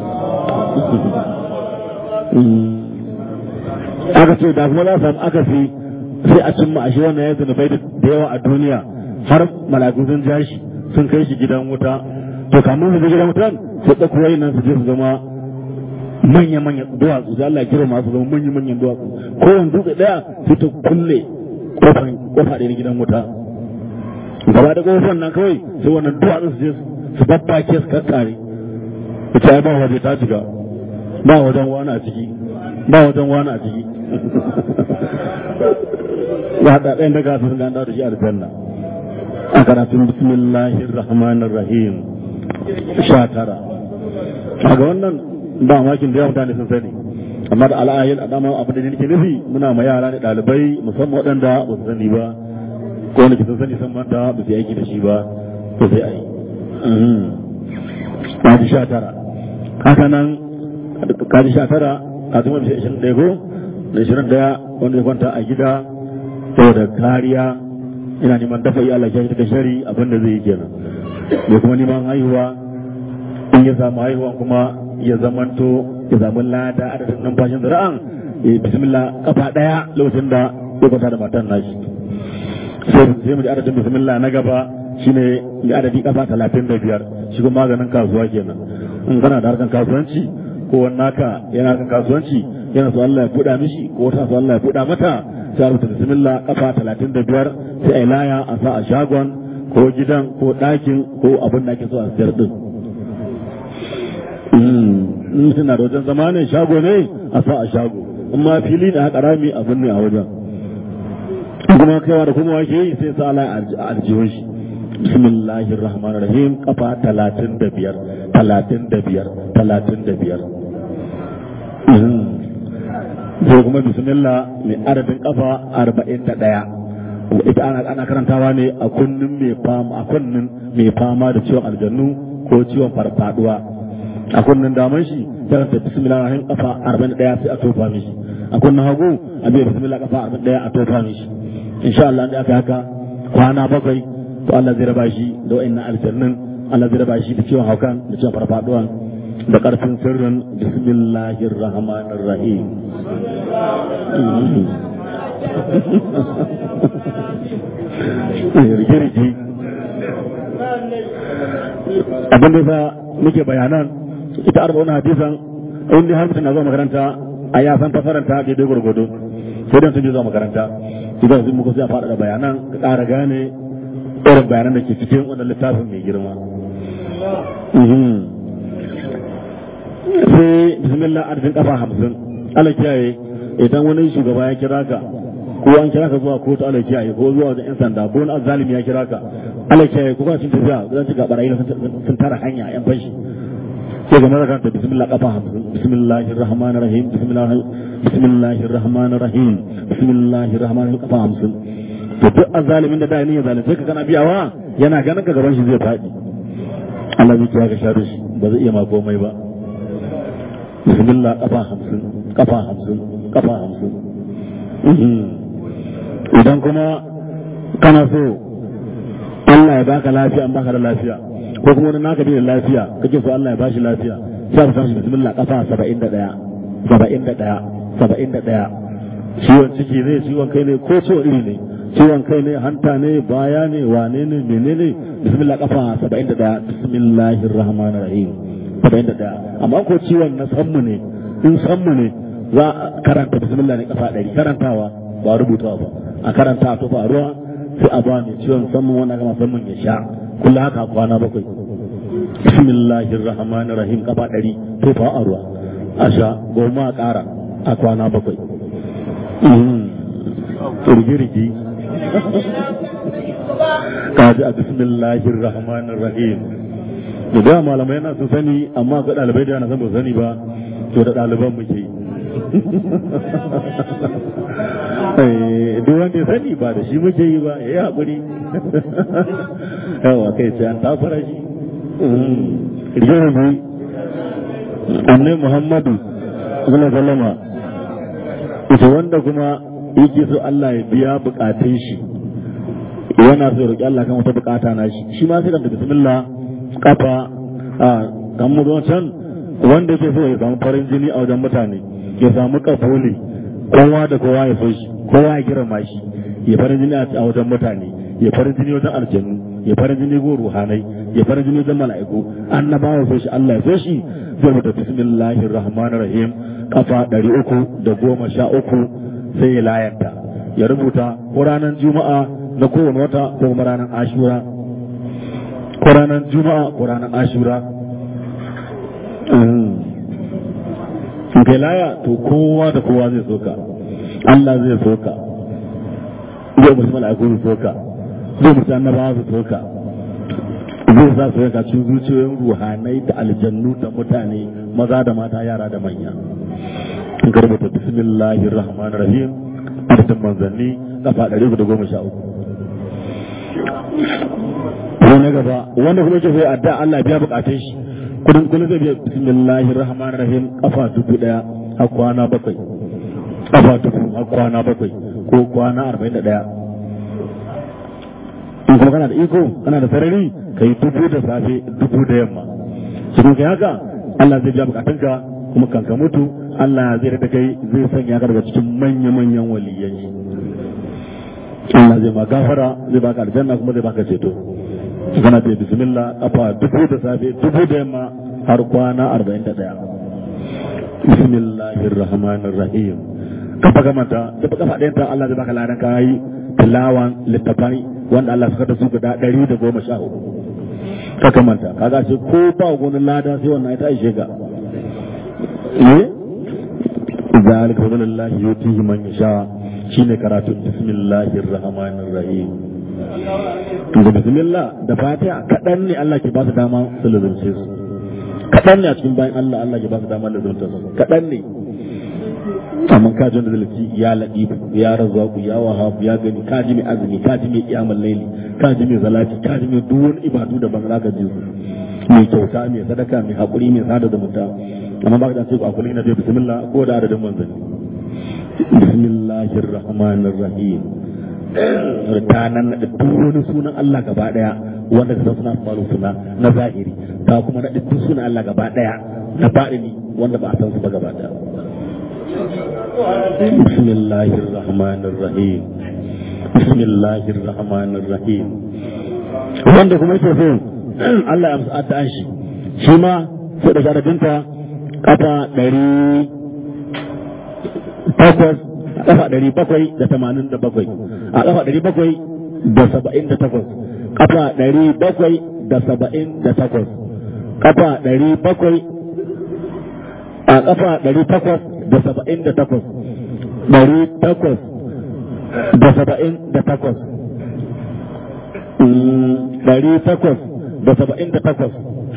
aka ce da kuma za su samu aka fi sai a cimma a shi wannan ya zunubai da yawa a duniya har mala'iku sun ja shi sun kai shi gidan wuta to kamun su je gidan wutan sai tsakuwai nan su je su zama manya-manya duwatsu da Allah ya kira masu zama manya-manyan duwatsu ko wani dutse daya sai ta kulle kofa ɗaya gidan wuta gaba da kofar nan kawai sai wannan duwatsu su je su babbake su kakkare ita ya ba waje ta shiga ba wajen wani a ciki ba wajen wani a ciki ba haɗa ɗayan da gasa sun ganda da shi a aljanna a karatun bismillahir rahmanir rahim sha tara a ga wannan ba makin da yawa mutane sun sani amma da al'ayin a dama abu da nake nufi muna ma yara ne ɗalibai musamman waɗanda ba su sani ba ko wani sun sani san manta ba su yi aiki da shi ba to sai a yi kaji sha tara haka nan kaji sha tara a zama bisa ishirin ɗaya ko da ishirin ɗaya wanda ya kwanta a gida saboda kariya ina neman dafa iya Allah ya daga shari abin da zai yi kenan da kuma neman haihuwa in ya samu haihuwa kuma ya zamanto ya samu lada adadin numfashin zira'an bismillah kafa ɗaya lokacin da ya kwanta da matan nashi sai mu ji adadin bismillah na gaba shine mai adadi kafa talatin da biyar shi kuma maganin kasuwa kenan in kana da harkan kasuwanci ko wani naka yana harkan kasuwanci yana so Allah ya buɗa mishi ko wata so Allah ya buɗa mata sai a rubuta bismillah kafa talatin da biyar sai a laya a sa a shagon ko gidan ko ɗakin ko abin da ake so a siyar din in suna da wajen zama ne shago ne a sa a shago in ma fili ne haka rami abin ne a wajen kuma kaiwa da kuma wake yi sai sa Allah a aljihun shi bismillahir rahmanir rahim kafa talatin da biyar talatin da biyar talatin da biyar sai kuma bismillah mai adadin kafa arba'in da ɗaya ita ana ana karantawa ne a kunnin mai fama a kunnin mai fama da ciwon aljannu ko ciwon farfaduwa a kunnin daman shi sai ta bismillah rahim kafa arba'in da ɗaya sai a tofa mishi a kunnin hagu a bai bismillah kafa arba'in da ɗaya a tofa mishi insha Allah da aka haka kwana bakwai to Allah zai raba shi da wa'annan aljannin Allah zai raba shi da ciwon haukan da ciwon farfaduwan da karfin sirrin bismillahir rahmanir rahim rike-rike abin da sa muke bayanan ita arba'un hadisan inda har mutum na zuwa makaranta a ya san fasaranta daidai gwargwado sai dan sun je zuwa makaranta idan sun muka sai a faɗaɗa bayanan ka ƙara gane irin bayanan da ke cikin wannan littafin mai girma sai bismillah adadin kafa hamsin ala kiyaye idan wani shugaba ya kira ka ko an kira ka zuwa kotu ala kiyaye ko zuwa wajen yan sanda ko wani azalimi ya kira ka ala kiyaye ko ba cin tafiya zan ci ga barayi sun tara hanya yan fashi sai ga mara ta bismillah kafa hamsin bismillahir rahmanir rahim bismillah bismillahir rahmanir rahim bismillahir rahmanir rahim kafa hamsin to duk azalimin da da ne ya zalunce ka kana biyawa yana ganin ka gaban shi zai faɗi Allah zai kiyaye ka sharu shi ba zai iya ma komai ba bismillah kafa hamsin kafa hamsin kafa hamsin idan kuma kana so Allah ya baka lafiya an baka da lafiya ko kuma wani naka bai da lafiya kake so Allah ya bashi lafiya sai ka samu bismillah kafa saba'in da ɗaya saba'in da ɗaya saba'in da ɗaya ciwon ciki ne ciwon kai ne ko ciwon iri ne ciwon kai ne hanta ne baya ne wane ne menene bismillah kafa saba'in da ɗaya bismillahir rahmanir rahim saba'in da ɗaya amma ko ciwon na sammu ne in sammu ne za a karanta bismillah ne kafa ɗari karantawa ba rubutawa ba a karanta a tofa ruwa sai a ba mai ciwon sammu wanda gama sammun ya sha kullum haka kwana bakwai bismillahir rahmanir rahim kafa ɗari tofa a ruwa a sha goma a ƙara a kwana bakwai rigi-rigi kaji a bismillahir rahmanir rahim da da malamai yana sun sani amma ga ɗalibai da yana san ba sani ba to da ɗaliban muke duk wanda ya sani ba da shi muke yi ba ya yi haƙuri yawa kai sai an tafara shi rigi-rigi annai muhammadu sallallahu sallama ita wanda kuma yake so Allah ya biya bukatun shi yana so ya roƙi Allah kan wata bukata na shi shi ma sai da bismillah kafa a kan mu can wanda yake so ya samu farin jini a wajen mutane ya samu kafoli kowa da kowa ya so shi kowa ya girma shi ya farin jini a wajen mutane ya farin jini wajen aljannu ya farin jini go ruhanai ya farin jini wajen mala'iku annabawa so shi Allah ya so shi zai rubuta bismillahir rahmanir rahim kafa ɗari uku da goma sha uku sai ya layanta ya rubuta ko ranar juma'a na kowane wata ko kuma ranar ashura ko ranar juma'a ko ranar ashura in kai laya to kowa da kowa zai soka Allah zai soka zai musu mala'iku zai soka zai musu annabawa zai soka zai sa su yanka cikin zuciyoyin ruhanai da aljannu da mutane maza da mata yara da manya in ka rubuta bismillahir rahmanir rahim adadin manzanni kafa ɗari da goma sha uku wani gaba wanda kuma ke sai adda Allah biya bukatun shi kudin kudin zai biya bismillahir rahmanir rahim kafa dubu ɗaya a kwana bakwai kafa dubu a kwana bakwai ko kwana arba'in da ɗaya in kuma kana da iko kana da sarari ka yi dubu da safe dubu da yamma cikin kai haka Allah zai biya bukatunka kuma kan ka mutu Allah zai da kai zai sanya ka daga cikin manya-manyan waliyan shi Allah zai ma gafara zai baka aljanna kuma zai baka ceto kana da bismillah kafa dubu da safe dubu da yamma har kwana arba'in da ɗaya bismillahir rahmanir rahim kafa gamanta da kafa ɗayan ta Allah zai baka ladan kai tilawan littafai wanda Allah suka da su guda ɗari da goma sha hudu ka kamanta kaga ce ko ba gonin lada sai wannan ita aishe ka eh zalika fadlullahi yutihi man yasha shine karatu bismillahir rahmanir rahim to bismillah da fatiha kadan ne Allah ke ba su dama su lazumce su kadan ne a cikin bayan Allah Allah ke ba su dama lazumta su kadan ne amma ka ji da zalci ya ladifu ya razzaku ya wahabu ya gani ka ji mai azumi ka ji mai kiyamul laili ka ji mai salati ka ji mai duk wani ibadu da ban zaka ji su mai kyauta mai sadaka mai hakuri mai sada zumunta amma ba ka ce ku akuli na da bismillah ko da adadin manzanni bismillahir rahmanir rahim rutanan da duk wani sunan Allah gaba daya wanda ka suna faru suna na zahiri ta kuma da duk sunan Allah gaba daya na baɗini wanda ba a san su ba gaba daya bismillahir rahmanir rahim bismillahir rahmanir rahim wanda kuma yake so Allah ya amsa addu'an shi shi ma sai da sharadinta kafa ɗari takwas kafa ɗari bakwai da tamanin da bakwai a kafa ɗari bakwai da saba'in da takwas kafa ɗari bakwai da saba'in da takwas kafa ɗari bakwai a kafa ɗari takwas da saba'in da takwas ɗari takwas da saba'in da takwas ɗari takwas da saba'in da takwas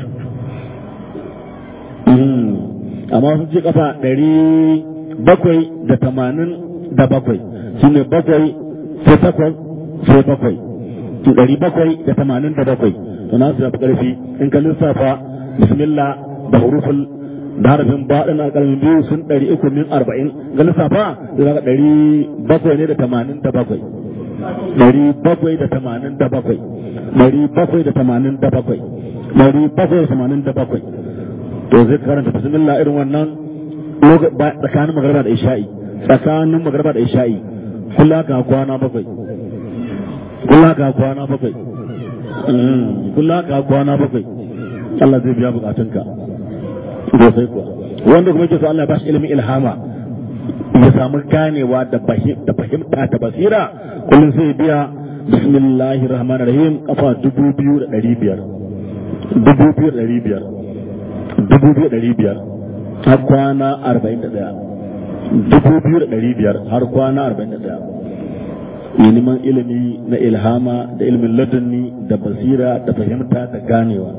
amma sun ce kafa ɗari bakwai da tamanin da bakwai shi ne bakwai sai takwas sai bakwai ɗari bakwai da tamanin da bakwai to na su yafi ƙarfi in ka lissafa bismillah da hurufin da harafin baɗin alƙalmin biyu sun ɗari uku min arba'in ga lissafa zai zaka ɗari bakwai ne da tamanin da bakwai ɗari bakwai da tamanin da bakwai ɗari bakwai da tamanin da bakwai ɗari bakwai da tamanin da bakwai to zai karanta bismillah irin wannan tsakanin magarba da isha'i tsakanin magarba da isha'i kula ka kwana bakwai kula ka kwana bakwai kula ka kwana bakwai Allah zai biya bukatunka sosai kuwa wanda kuma yake so Allah ya bashi ilimin ilhama ya samu ganewa da fahimta ta basira kullum sai biya bismillahir rahmanir rahim kafa dubu biyu da ɗari biyar dubu biyu da ɗari biyar dubu biyu da ɗari biyar har kwana arba'in da ɗaya dubu biyu da ɗari biyar har kwana arba'in da ɗaya neman ilimi na ilhama da ilimin ladunni da basira da fahimta da ganewa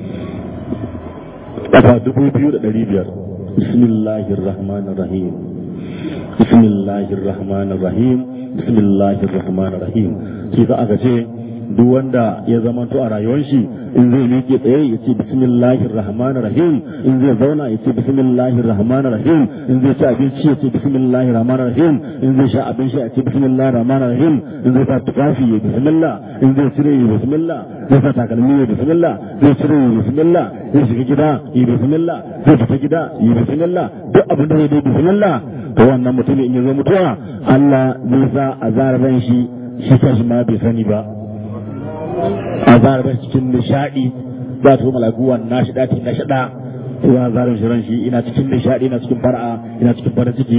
kafa dubu biyu da ɗari biyar bismillahir rahmanir rahim bismillahir rahmanir rahim bismillahir rahmanir rahim shi za aka ce duk wanda ya zamanto a rayuwar shi in zai miƙe tsaye ya ce bismillahir rahmanir rahim in zai zauna ya ce bismillahir rahmanir rahim in zai ci abinci ya ce bismillahir rahmanir rahim in zai sha abin sha ya ce bismillahir rahmanir rahim in zai sa tufafi ya bismillah in zai cire ya bismillah zai sa takalmi ya bismillah zai cire ya bismillah zai shiga gida ya bismillah zai fita gida ya bismillah duk abin da zai dai bismillah to wannan mutum in ya zo mutuwa Allah zai sa a zarar shi shi kashi ma bai sani ba a zarar cikin nishadi za ta malaku wannan shida ta nashada ya zarar shi ran shi ina cikin nishadi ina cikin far'a ina cikin farin ciki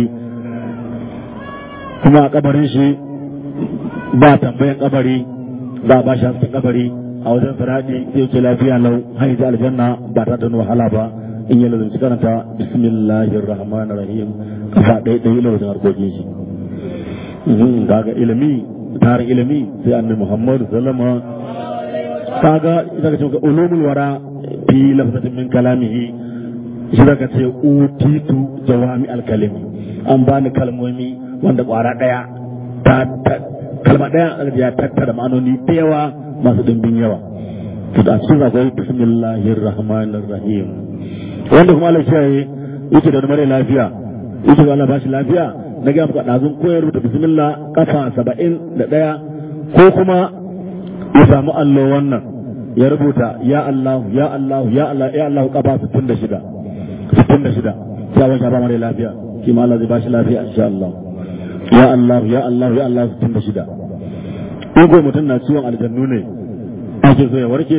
kuma a kabarin shi ba tambayan kabari za a ba shi hasken kabari a wajen saradi zai ce lafiya lau hanyar da aljanna ba ta da wahala ba in yi lazimci karanta bismillahir rahmanir rahim kafa ɗaya ɗaya lokacin harkokin shi kaga ilimi tarin ilimi sai annabi muhammadu sallama kaga zaka ce ulumul wara fi lafzatin min kalamihi shi zaka ce utitu jawami alkalimi an bani kalmomi wanda kwara daya ta kalma daya ya tattara ma'anoni da yawa masu dimbin yawa to da cikin akwai bismillahir rahmanir rahim wanda kuma Allah ya yake da mare lafiya yake Allah ba shi lafiya na ga muku dazun koyar da bismillah kafa saba'in da ɗaya ko kuma ya samu allo wannan ya rubuta ya Allah ya Allah ya Allah ya Allah kafa sittin da shida sittin da shida ya wanda ba mare lafiya shi ma Allah zai ba shi lafiya insha Allah ya Allah ya Allah ya Allah sittin da shida in ko mutum na ciwon aljannu ne ake so ya warke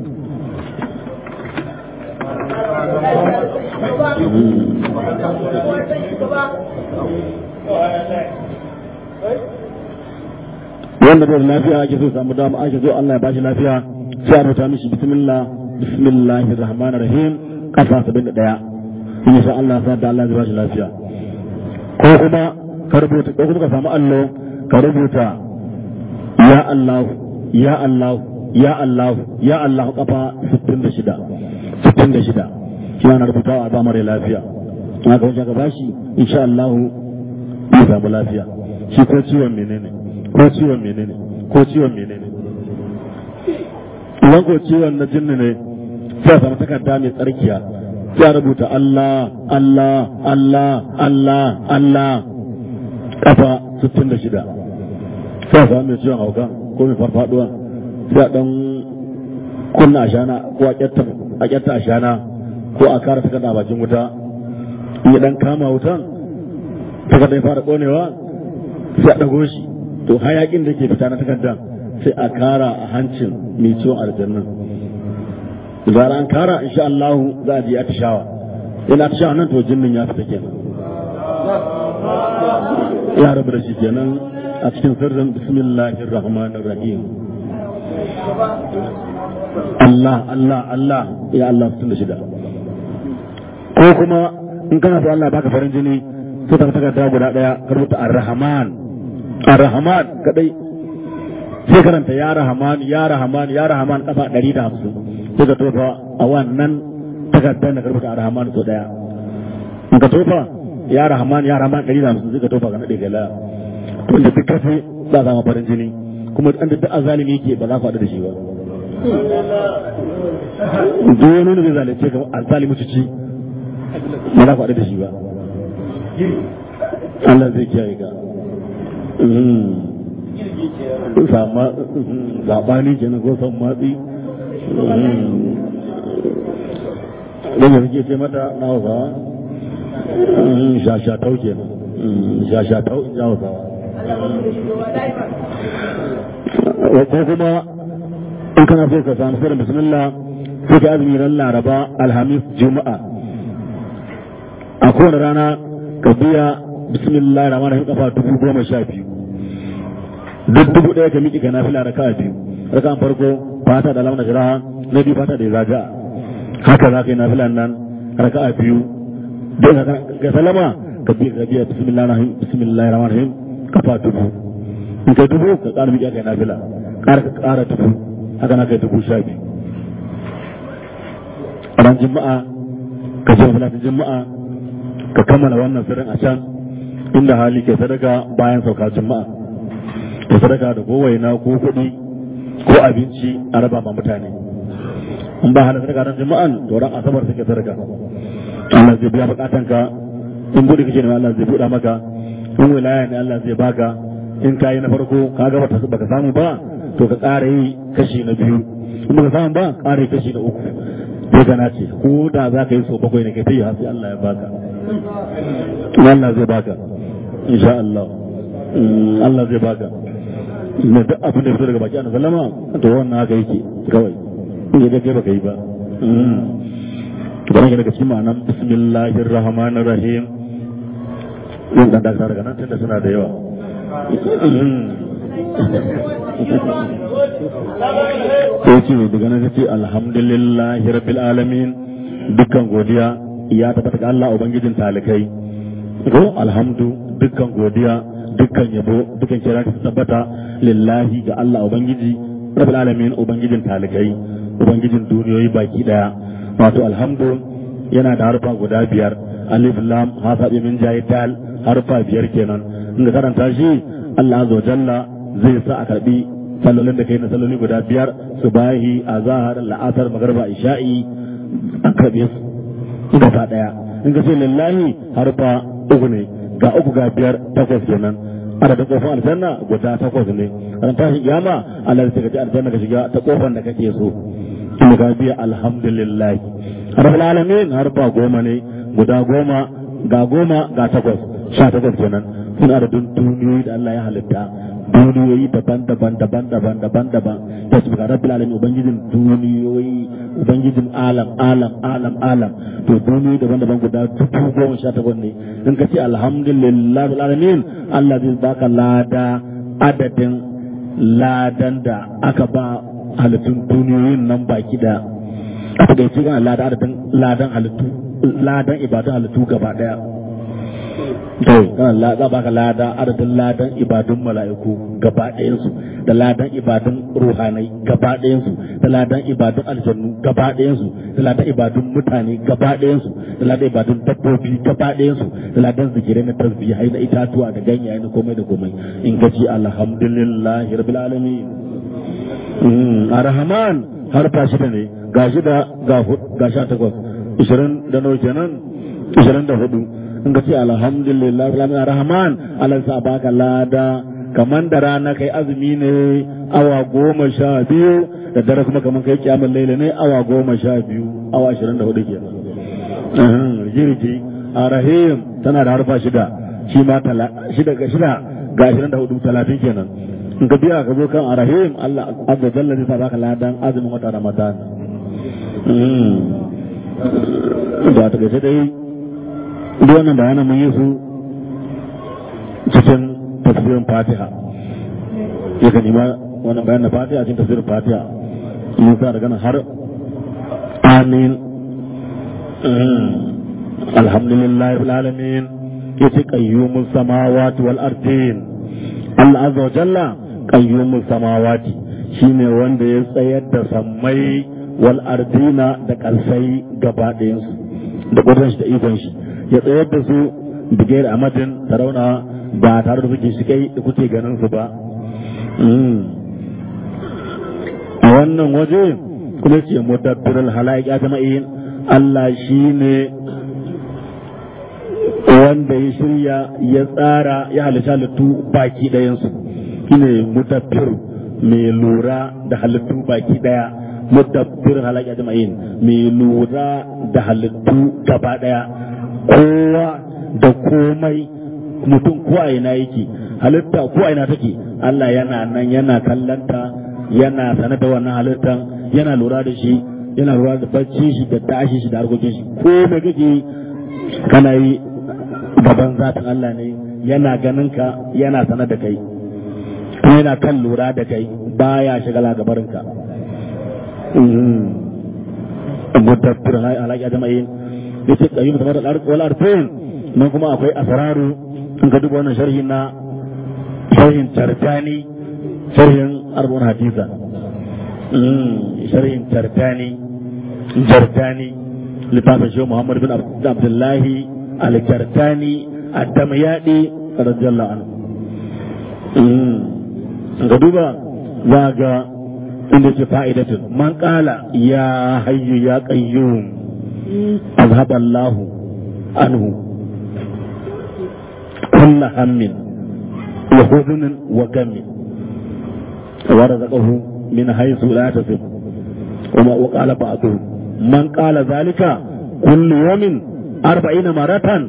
wanda bai da lafiya ake so samu dama ake so Allah ya bashi lafiya sai a rubuta mishi bismillah bismillahir rahmanir rahim kafa saba'in da ɗaya in sha Allah sa da Allah zai bashi lafiya ko kuma ka rubuta ko kuma ka samu allo ka rubuta ya Allah ya Allah ya Allah ya Allah kafa sittin da shida sittin da shida shi ana rubutawa a ba mara lafiya haka wajen ka bashi insha Allah ya samu lafiya shi ko ciwon menene ko ciwon menene ko ciwon menene idan ko ciwon na jinni ne sai a samu takarda mai tsarkiya sai a rubuta Allah Allah Allah Allah Allah kafa sittin da shida sai a samu mai ciwon hauka ko mai farfaduwa sai a dan kunna ashana ko a kyatta a kyatta ashana ko a kara takarda bakin wuta ya dan kama wutan takarda ya fara konewa sai a ɗago shi to hayakin da ke fita na takardar sai a kara a hancin mai ciwon aljannan zara an kara insha Allah za a je a tashawa yana tashawa nan to jinnin ya fita kenan ya rabu da shi kenan a cikin sirrin bismillahir rahmanir rahim Allah Allah Allah ya Allah sittin da shida ko kuma in kana so Allah baka farin jini sai ka takarda guda daya ka rubuta ar-rahman ar-rahman kadai sai karanta ya rahman ya rahman ya rahman kafa ɗari da hamsin sai ka tofa a wannan takardar da ka rubuta ar-rahman so daya in ka tofa ya rahman ya rahman ɗari da hamsin sai ka tofa ka nade gala to da duk kafe za ka farin jini kuma an da duk azalimi yake ba za ka faɗi da shi ba duk wani ne zai zalunce ka azalimi ci ba za ku haɗu da shi ba Allah zai kiyaye ka zaɓani ke na gosan matsi don ya suke ce mata na hausawa shashatau ke nan shashatau in ji hausawa ko kuma in kana so ka samu sirrin bismillah sai ka azumi ran laraba alhamis juma'a a kowane rana ka biya bismillah rahman rahim kafa dubu goma sha biyu duk dubu ɗaya ka miƙi ka nafila raka biyu raka farko fata da lamna shiraha na biyu fata da ya zaga haka za ka yi nafilan nan raka biyu don ka salama ka biya ka biya bismillah rahim bismillah rahman rahim kafa dubu in ka dubu ka ƙara miƙi ka yi nafila ƙara ka ƙara dubu haka na kai dubu sha biyu ran juma'a ka je mafilatin juma'a ka kammala wannan sirrin a can inda hali ke sadaka bayan sauka juma'a ke sadaka da kowaina ko kuɗi ko abinci a raba ma mutane in ba hana sadaka ran juma'an to ran asabar suke sadaka Allah zai biya bukatan ka in gudu kake ne Allah zai buɗa maka in wilaya ne Allah zai baka in kayi na farko ka ga baka samu ba to ka ƙara yi kashi na biyu in baka samu ba ƙara yi kashi na uku sai ka nace ko da za ka yi so bakwai ne kai ta yi har sai Allah ya baka Allah zai baka insha Allah Allah zai baka ne duk abin da fito daga baki annabi sallama to wannan haka yake kawai in da kai baka yi ba to bane daga cikin ma'anan bismillahir rahmanir rahim in dan daga daga nan tunda suna da yawa sai ce daga nan sai alhamdulillahi rabbil alamin dukkan godiya ya tabbata ga Allah ubangijin talikai ko alhamdu dukkan godiya dukkan yabo dukkan kira ta tabbata lillahi ga Allah ubangiji rabbil alamin ubangijin talikai ubangijin duniyoyi baki daya wato alhamdu yana da harfa guda biyar alif lam ha sabi min jayi dal harfa biyar kenan inda karanta shi Allah azza wa jalla zai sa a karbi sallolin da kai na salloli guda biyar subahi azhar la'asar magriba isha'i an karbe su gaba daya in ka ce lillahi harfa uku ne ga uku ga biyar takwas kenan adadin kofar aljanna guda takwas ne ran tashin kiyama Allah zai ka ci aljanna ka shiga ta kofar da kake so in ka biya alhamdulillah rabbil alamin harfa goma ne guda goma ga goma ga takwas sha takwas kenan sun adadin duniyoyi da Allah ya halitta duniyoyi daban-daban daban-daban daban-daban da su ga rabbil alamin ubangijin duniyoyi ubangijin alam alam alam alam to duniyoyi daban-daban guda dubu goma sha takwas ne in ka ce alhamdulillah rabbil alamin Allah zai baka lada adadin ladan da aka ba halittun duniyoyin nan baki da aka da ce kana lada adadin ladan halittu ladan ibadun halittu gaba daya to kana za baka lada adadin ladan ibadun mala'iku gaba ɗayansu da ladan ibadun ruhanai gaba ɗayansu da ladan ibadun aljannu gaba ɗayansu da ladan ibadun mutane gaba ɗayansu da ladan ibadun dabbobi gaba ɗayansu da ladan zikirai na tasbihai na itatuwa da ganyaye na komai da komai in ka ci alhamdulillahi rabbil alamin arrahman harfa shida ne ga shida ga sha takwas ishirin da nawa kenan ishirin da hudu in ka ce alhamdulillah rabbil rahman Allah sa baka lada kaman da rana kai azumi ne awa goma sha biyu da dare kuma kaman kai kiyamul laila ne awa goma sha biyu awa ashirin da hudu kenan jirgi arahim tana da harfa shida shi ma shida ga shida ga ashirin da hudu talatin kenan in ka biya ka zo kan arahim Allah azza jalla zai sa baka ladan azumin wata ramadan da ta gace dai duk wannan bayanan mun yi su cikin tafsirin fatiha ya ka nima wannan bayan na fatiha cikin tafsirin fatiha mun sa daga nan har amin alhamdulillahi rabbil alamin yace qayyumus samawati wal ardin Allah azza wa jalla qayyumus samawati shine wanda ya tsayar da sammai wal ardina da kalsai gaba ɗayan su da ƙudurin shi da ikon shi ya tsayar da su bigayar amadin sarauna ba tare da suke shikai da kuke ganin su ba a wannan waje kuma ce mudabbirul halaik ya jama'in Allah shine wanda ya shirya ya tsara ya halitta halittu baki ɗayansu shine mudabbir mai lura da halittu baki ɗaya mudabbir halaka jama'in mai lura da halittu gaba ɗaya kowa da komai mutum ko a ina yake halitta ko a ina take Allah yana nan yana kallanta yana sanar da wannan halittan yana lura da shi yana lura da bacci shi da tashi shi da harkokin shi ko me kake kana yi gaban zatin Allah ne yana ganin ka yana sanar da kai kuma yana kan lura da kai baya shigala gabarin ka mudabbir halaka jama'in yace qayyim samar al-ard wal ardin nan kuma akwai asraru in ka duba wannan sharhi na sharhin tartani sharhin arba'un hadisa sharhin tartani jartani littafin shi Muhammad bin Abdullahi al-Jartani ad-Damyadi radiyallahu anhu ga duba za ga inda ce fa'idatun man qala ya hayyu ya qayyum azhaba Allah anhu kull hammin wa huznin wa gammin wa razaqahu min haythu la tasib wa qala ba'dhum man qala dhalika kullu yawmin arba'ina maratan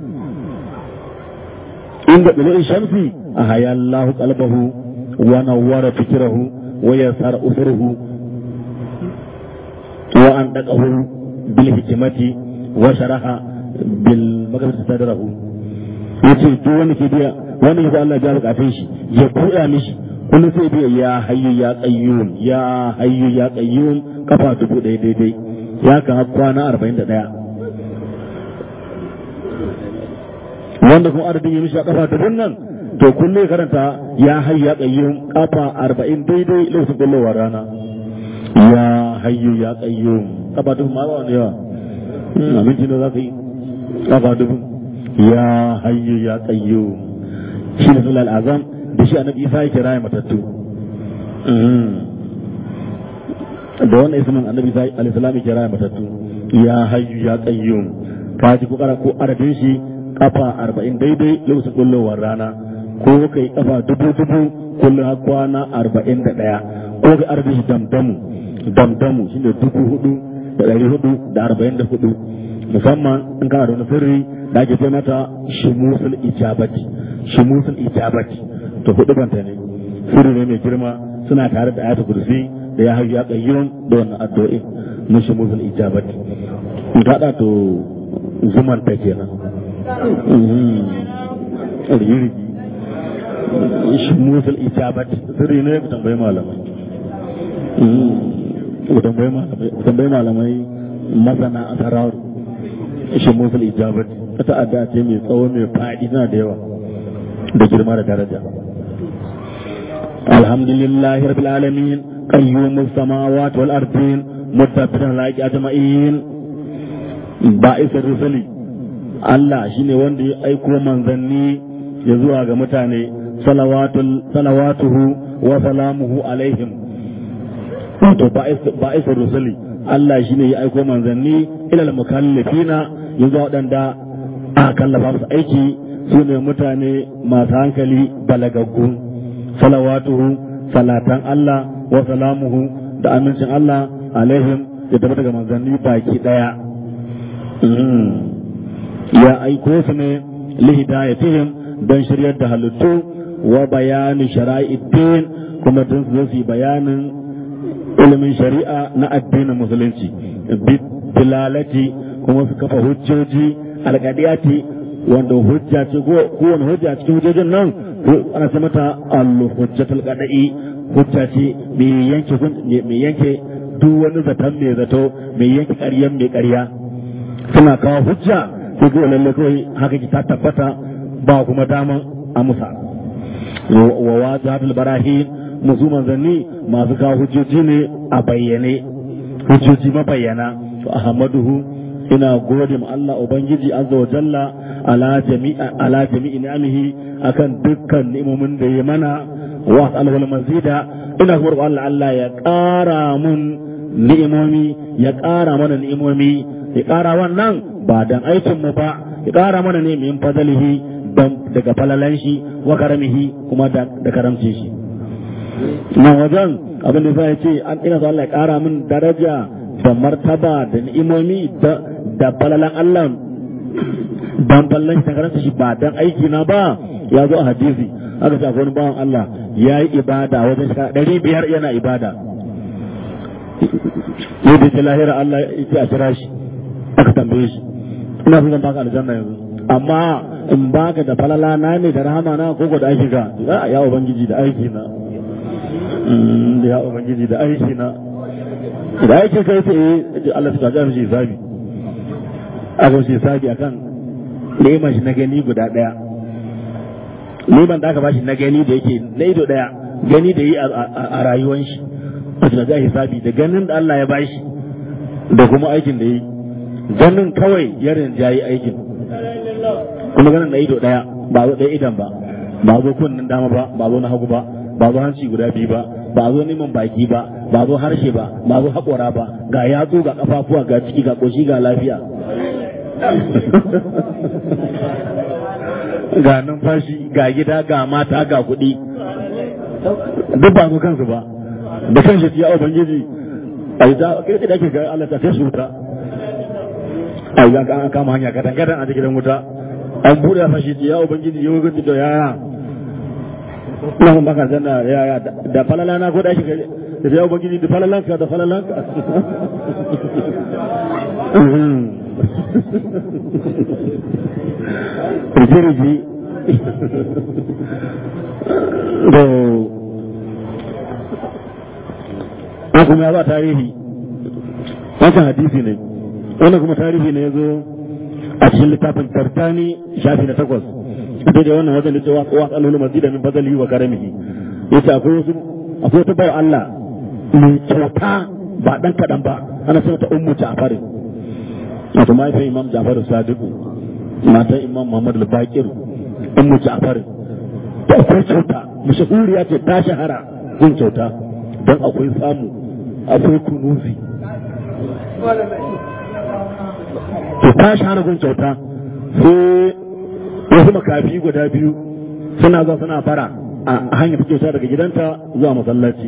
inda bilu shamsi ahya Allah qalbahu wa nawwara fikrahu wa yasara usruhu wa andaqahu bil hikmati wa sharaha bil maghrib sadrahu yace duk wanda ke biya wanda ya Allah ya bukatun shi ya buɗa mishi kullum sai biya ya hayyu ya qayyum ya hayyu ya qayyum kafa dubu ɗaya daidai ya kan kwana arba'in da ɗaya wanda kuma adadin ya mishi kafa dubun nan to kullum ya karanta ya hayyu ya qayyum kafa arba'in daidai lokacin kullowar rana ya hayyu ya qayyum kafa dubu ma ba wani yawa aminci ne za ka yi kafa dubu ya hayyu ya qayyum shi ne sunan azam da shi annabi Isa ya kira matattu da wannan ismin annabi Isa alayhi salam ya kira matattu ya hayyu ya qayyum ka ji ko kara ko arabin shi kafa arba'in daidai lokacin kullowar rana ko kai kafa dubu dubu kullun kwana arba'in da ɗaya ko kai arabin shi damdamu damdamu shine dubu hudu da ɗari hudu da arba'in da hudu musamman in kana da wani sirri da ake ce mata shimusul ijabati shimusul ijabati to hudu banta ne sirri ne mai girma suna tare da ayatul kursi da ya hayyu ya qayyum da wannan addu'o'i na shimusul ijabati in kada to zuman ta kenan alheri shimusul ijabati sirri ne ku tambayi malamai ku tambayi malamai ku tambayi malamai masana asararu shimusul ijabati ta adda ce mai tsawo mai faɗi na da yawa da girma da daraja alhamdulillahi rabbil alamin qayyumus samawati wal ardin mutabbiran laqi ajma'in ba'isar rusuli Allah shine wanda ya aiko manzanni ya zuwa ga mutane salawatul salawatuhu wa salamuhu alaihim to ba'isar rusuli Allah shine ya aiko manzanni ilal mukallafina ya zuwa wadanda a kallafa musu aiki su ne mutane masu hankali balagaggu salawatuhu salatan Allah wa salamuhu da amincin Allah alaihim ya tabbata daga manzanni baki daya ya aiko su ne lihidayatihim don shiryar da halittu wa bayani shara'iddin kuma don su yi bayanin ilimin shari'a na addinin musulunci bidilalati kuma su kafa hujjoji alƙadiyati wanda hujja ce kowane hujja cikin hujjojin nan ana ce mata al-hujjatul qada'i hujja ce mai yanke mai yanke duk wani zaton mai zato mai yanke ƙaryan mai ƙarya suna kawo hujja sai ga lalle kawai haka ki ta tabbata ba kuma daman amsa wa wajatul barahin musu manzanni masu kawo hujjoji ne a bayyane hujjoji mabayyana to ahmaduhu ina gode ma Allah ubangiji azza wa jalla ala jami'a ala jami'i ni'amihi akan dukkan ni'imomin da ya mana wa as'aluhu mazida ina gode Allah Allah ya ƙara mun ni'imomi ya ƙara mana ni'imomi ya ƙara wannan ba dan aikin mu ba ya ƙara mana ne min fadalihi dan daga falalan shi wa karamihi kuma da karamce shi nan wajen abin da zai ce an ina so Allah ya ƙara min daraja da martaba da ni'imomi da da falalan Allah dan falalan shi karanta shi ba dan aiki na ba ya zo a hadisi aka ce akwai bawan Allah ya yi ibada wajen shekara ɗari biyar yana ibada yadda ce lahira Allah ya ce a kira shi aka tambaye shi ina so zan baka aljanna yanzu amma in baka da falala na ne da rahama na ko da aiki ka ya ubangiji da aiki na ya ubangiji da aiki na da aiki kai sai Allah ya ga shi zabi aka shi sabi akan neman shi na gani guda daya neman da aka bashi na gani da yake na ido daya gani da yi a rayuwar shi a da hisabi da ganin da Allah ya bashi da kuma aikin da yi ganin kawai ya rinjayi aikin kuma ganin da ido daya ba zo ɗaya idan ba ba zo kunnen dama ba ba zo na hagu ba ba zo hanci guda biyu ba ba zo neman baki ba ba zo harshe ba ba zo haƙora ba ga yatsu ga kafafuwa ga ciki ga ƙoshi ga lafiya ga numfashi ga gida ga mata ga kuɗi duk ba zo kansu ba da kan shi ya ubangiji a yi da ake ga Allah ta kai su wuta a yi an kama hanya kadan kadan a cikin wuta an buɗe a fashi ya ubangiji ya wuce da yaya ina mun baka zanna yaya da falala na ko da shi da ya ubangiji da falalan ka da falalan ka riji da an kuma ya ba tarihi wancan hadisi ne wannan kuma tarihi ne ya zo a cikin littafin tartani shafi na takwas ita da wannan wajen da cewa kowa tsalolin masjida min fadali wa karamihi yace akwai wasu akwai wata bai Allah mai kyauta ba dan kadan ba ana cewa ta ummu Ja'far wato mahaifiyar Imam Ja'far Sadiq matan Imam Muhammad al-Baqir ummu Ja'far ta akwai kyauta mashahuriya ce ta shahara gun kyauta dan akwai samu akwai kunuzi to ta shahara gun kyauta sai wasu makafi guda biyu suna zuwa suna fara a hanyar kyauta daga gidanta zuwa masallaci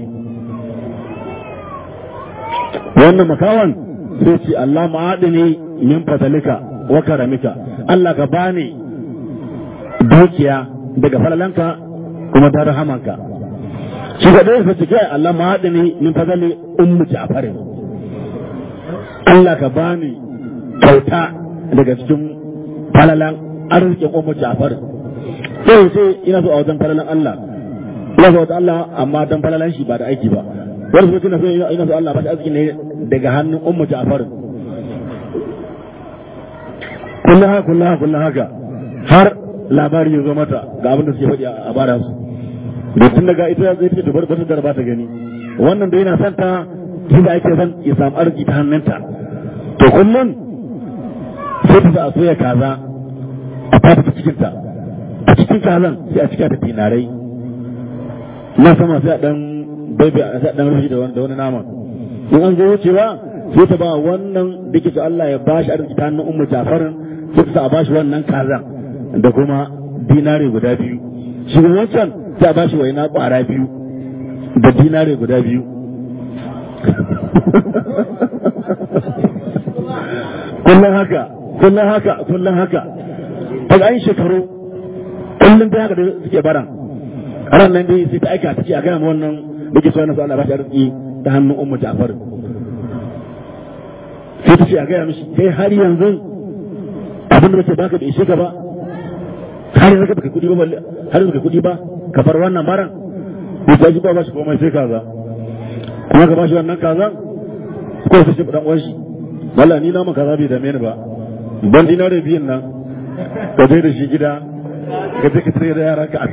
wannan makawan sai ce Allah ma'adini min fadalika wa karamika Allah ka bani dukiya daga falalanka kuma da rahamanka shi ga dai sai ce Allah ma'adini min fadali ummu Ja'far Allah ka bani kyauta daga cikin falalan arzikin ummu Ja'far sai sai ina so a wajen falalan Allah ina so Allah amma dan falalan shi ba da aiki ba wani mutum na so ina so Allah ba shi arziki ne daga hannun ummu Ja'far kullum haka kullum haka kullum haka har labari ya zo mata ga abin da suke faɗi a bara su da tun daga ita zai tafi dubar wata darba ta gani wannan da yana son ta inda ake son ya samu arziki ta hannunta to kullum sai ta a soya kaza a fata cikinta a cikin kazan sai a cika da dinarai na sama sai a dan baibe a sai a dan rufi da wani naman in an zo wucewa sai ta ba wannan da ke Allah ya bashi arziki ta hannun ummu Jafarin sai ta a bashi wannan kazan da kuma dinare guda biyu shi wancan sai a bashi waina kwara biyu da dinare guda biyu kullum haka kullum haka kullum haka daga an shekaru kullum ta haka da suke baran ran nan dai sai ta aika ta ce a gaya wannan da ke so yana so Allah ba shi arziki ta hannun ummu Ja'far sai ta ce a gaya mishi kai har yanzu abin da bace baka da ishe ka ba har yanzu baka kudi ba har yanzu baka kudi ba ka bar wannan baran sai ji ba shi komai sai kaza kuma ka ba shi wannan kaza ko sai shi dan uwan shi wallahi ni na maka kaza bai dame ni ba ban dinare biyan nan ka je da shi gida ka je ka tsaye da yara ka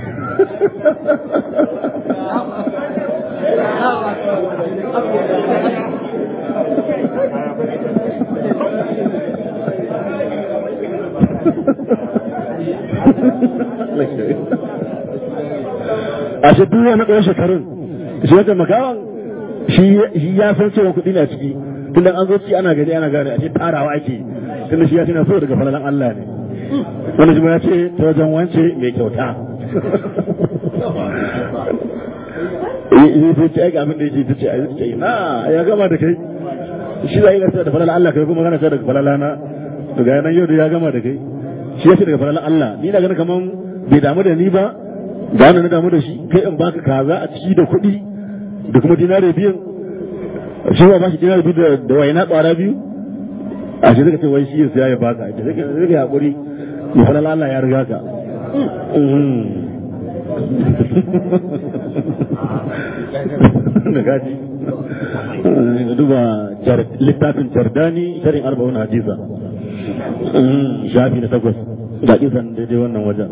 a shi duniya na ɗaya shekarun shi wata makawan shi ya san cewa kuɗi na ciki tunda an zo ci ana gani ana gane a ce tarawa ake tunda shi ya tana so daga falalan Allah ne wani jima ya ce ta wajen wance mai kyauta yi ta ce aika abin da yake ta ce a yi na ya gama da kai shi za a yi garta da falalan Allah kai kuma gana ta daga falalana daga yanan yau da ya gama da kai shi ya ce daga falalan Allah ni na ganin kaman bai damu da ni ba da na damu da shi kai in baka kaza a ciki da kuɗi da kuma dinare biyan shi ba shi dinare biyu da waina tsara biyu a shi zaka ce wai shi ya ya baka da zaka zaka hakuri ya fara Allah ya riga ka da gaji duba littafin Jardani sharin arba'un hadisa shafi na takwas da kisan daidai wannan wajen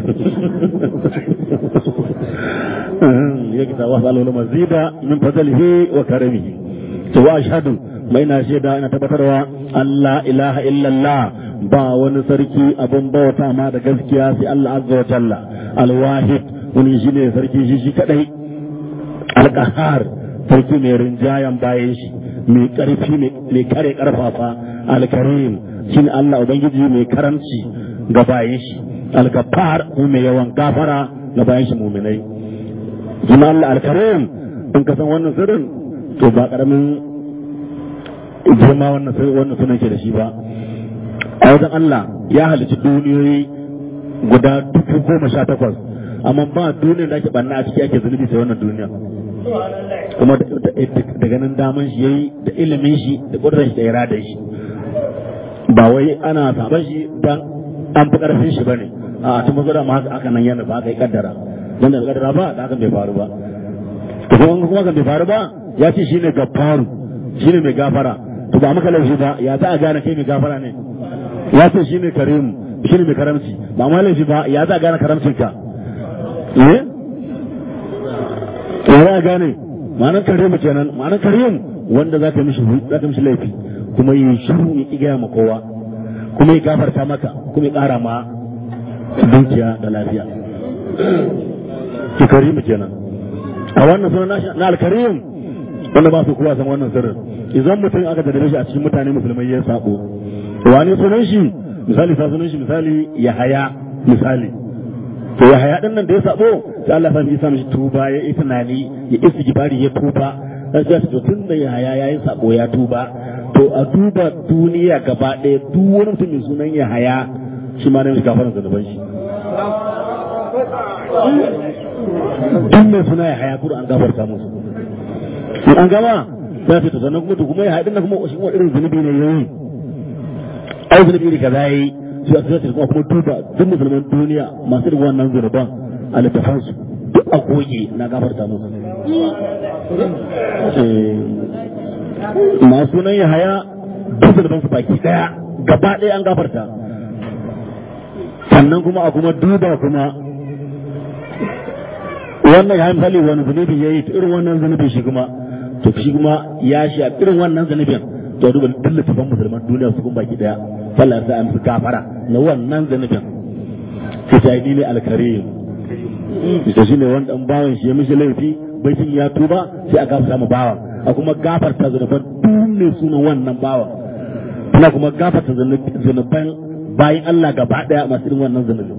ya kita wasu alwala mazida min fadalihi wa karamihi to wa ashhadu mai na shaida ina tabbatarwa Allah ilaha illallah ba wani sarki abin bauta ma da gaskiya sai Allah azza wa jalla alwahid wani shine sarki shi shi kadai alqahar sarki mai rinjayan bayan shi mai karfi mai kare karfafa alkarim shine Allah ubangiji mai karamci ga bayan shi algafar mai yawan gafara ga bayan shi mu'minai kuma Allah alkarim in ka san wannan sirrin to ba karamin girma wannan wannan sunan ke da shi ba a wajen Allah ya halicci duniyoyi guda dubu goma sha takwas amma ba duniyar da ake banna a ciki ake zunubi sai wannan duniya kuma da ganin daman shi yayi da ilimin shi da kudurar shi da irada shi ba wai ana saban shi dan an fi karfin shi bane a tun mazo ma haka aka nan yana ba aka yi kaddara dan da kaddara ba da aka bai faru ba to kuma kuma kan bai faru ba ya ce shine gafaru shine mai gafara to ba maka laifi ba ya za a gane kai mai gafara ne ya ce shine karim shine mai karamci ba ma laifi ba ya za a gane karamcin ka eh ya za a gane ma'anar karim kenan ma'anar karim wanda za ka mishi za ka mishi laifi kuma yi shiru ya ki gaya ma kowa kuma ya gafarta maka kuma ya ƙara ma dukiya da lafiya ki karimu kenan a wannan sunan na alkarim wanda ba su kowa san wannan sirrin idan mutum aka daddabe shi a cikin mutane musulmai ya sabo wani sunan shi misali sa sunan shi misali ya haya misali to ya haya din nan da ya sabo sai Allah ya sa mishi tuba ya yi tunani ya istighfari ya tuba sai ya to tun da ya haya yayi sabo ya tuba to a duba duniya gaba ɗaya duk wani mutum mai sunan ya haya shi ma ne mai gafaran zanuban shi duk mai suna ya haya kuma an gafarta musu in an gama za su ta sannan kuma to kuma ya haɗin na kuma shi kuma irin zunubi ne yayi ai zunubi ne kaza yayi su ya tsaya kuma kuma duba duk musulman duniya masu irin wannan zunuban a littafansu duk a goge na gafarta musu masu nan ya haya duk zunuban su baki daya gaba ɗaya an gafarta sannan kuma a kuma duba kuma wannan ya misali wani zunubi ya yi irin wannan zunubi shi kuma to shi kuma ya shi a irin wannan zunubin to duba duk littafin musulman duniya su kuma baki daya sallah sai an su gafara na wannan zunubin sai ta yi ne alkarim ita shine wanda an bawan shi ya mishi laifi baitin ya tuba sai a gafarta mu bawan a kuma gafarta zunuban duk ne sunan wannan bawan kuma kuma gafarta zunuban bayan Allah gaba daya masu irin wannan zunubin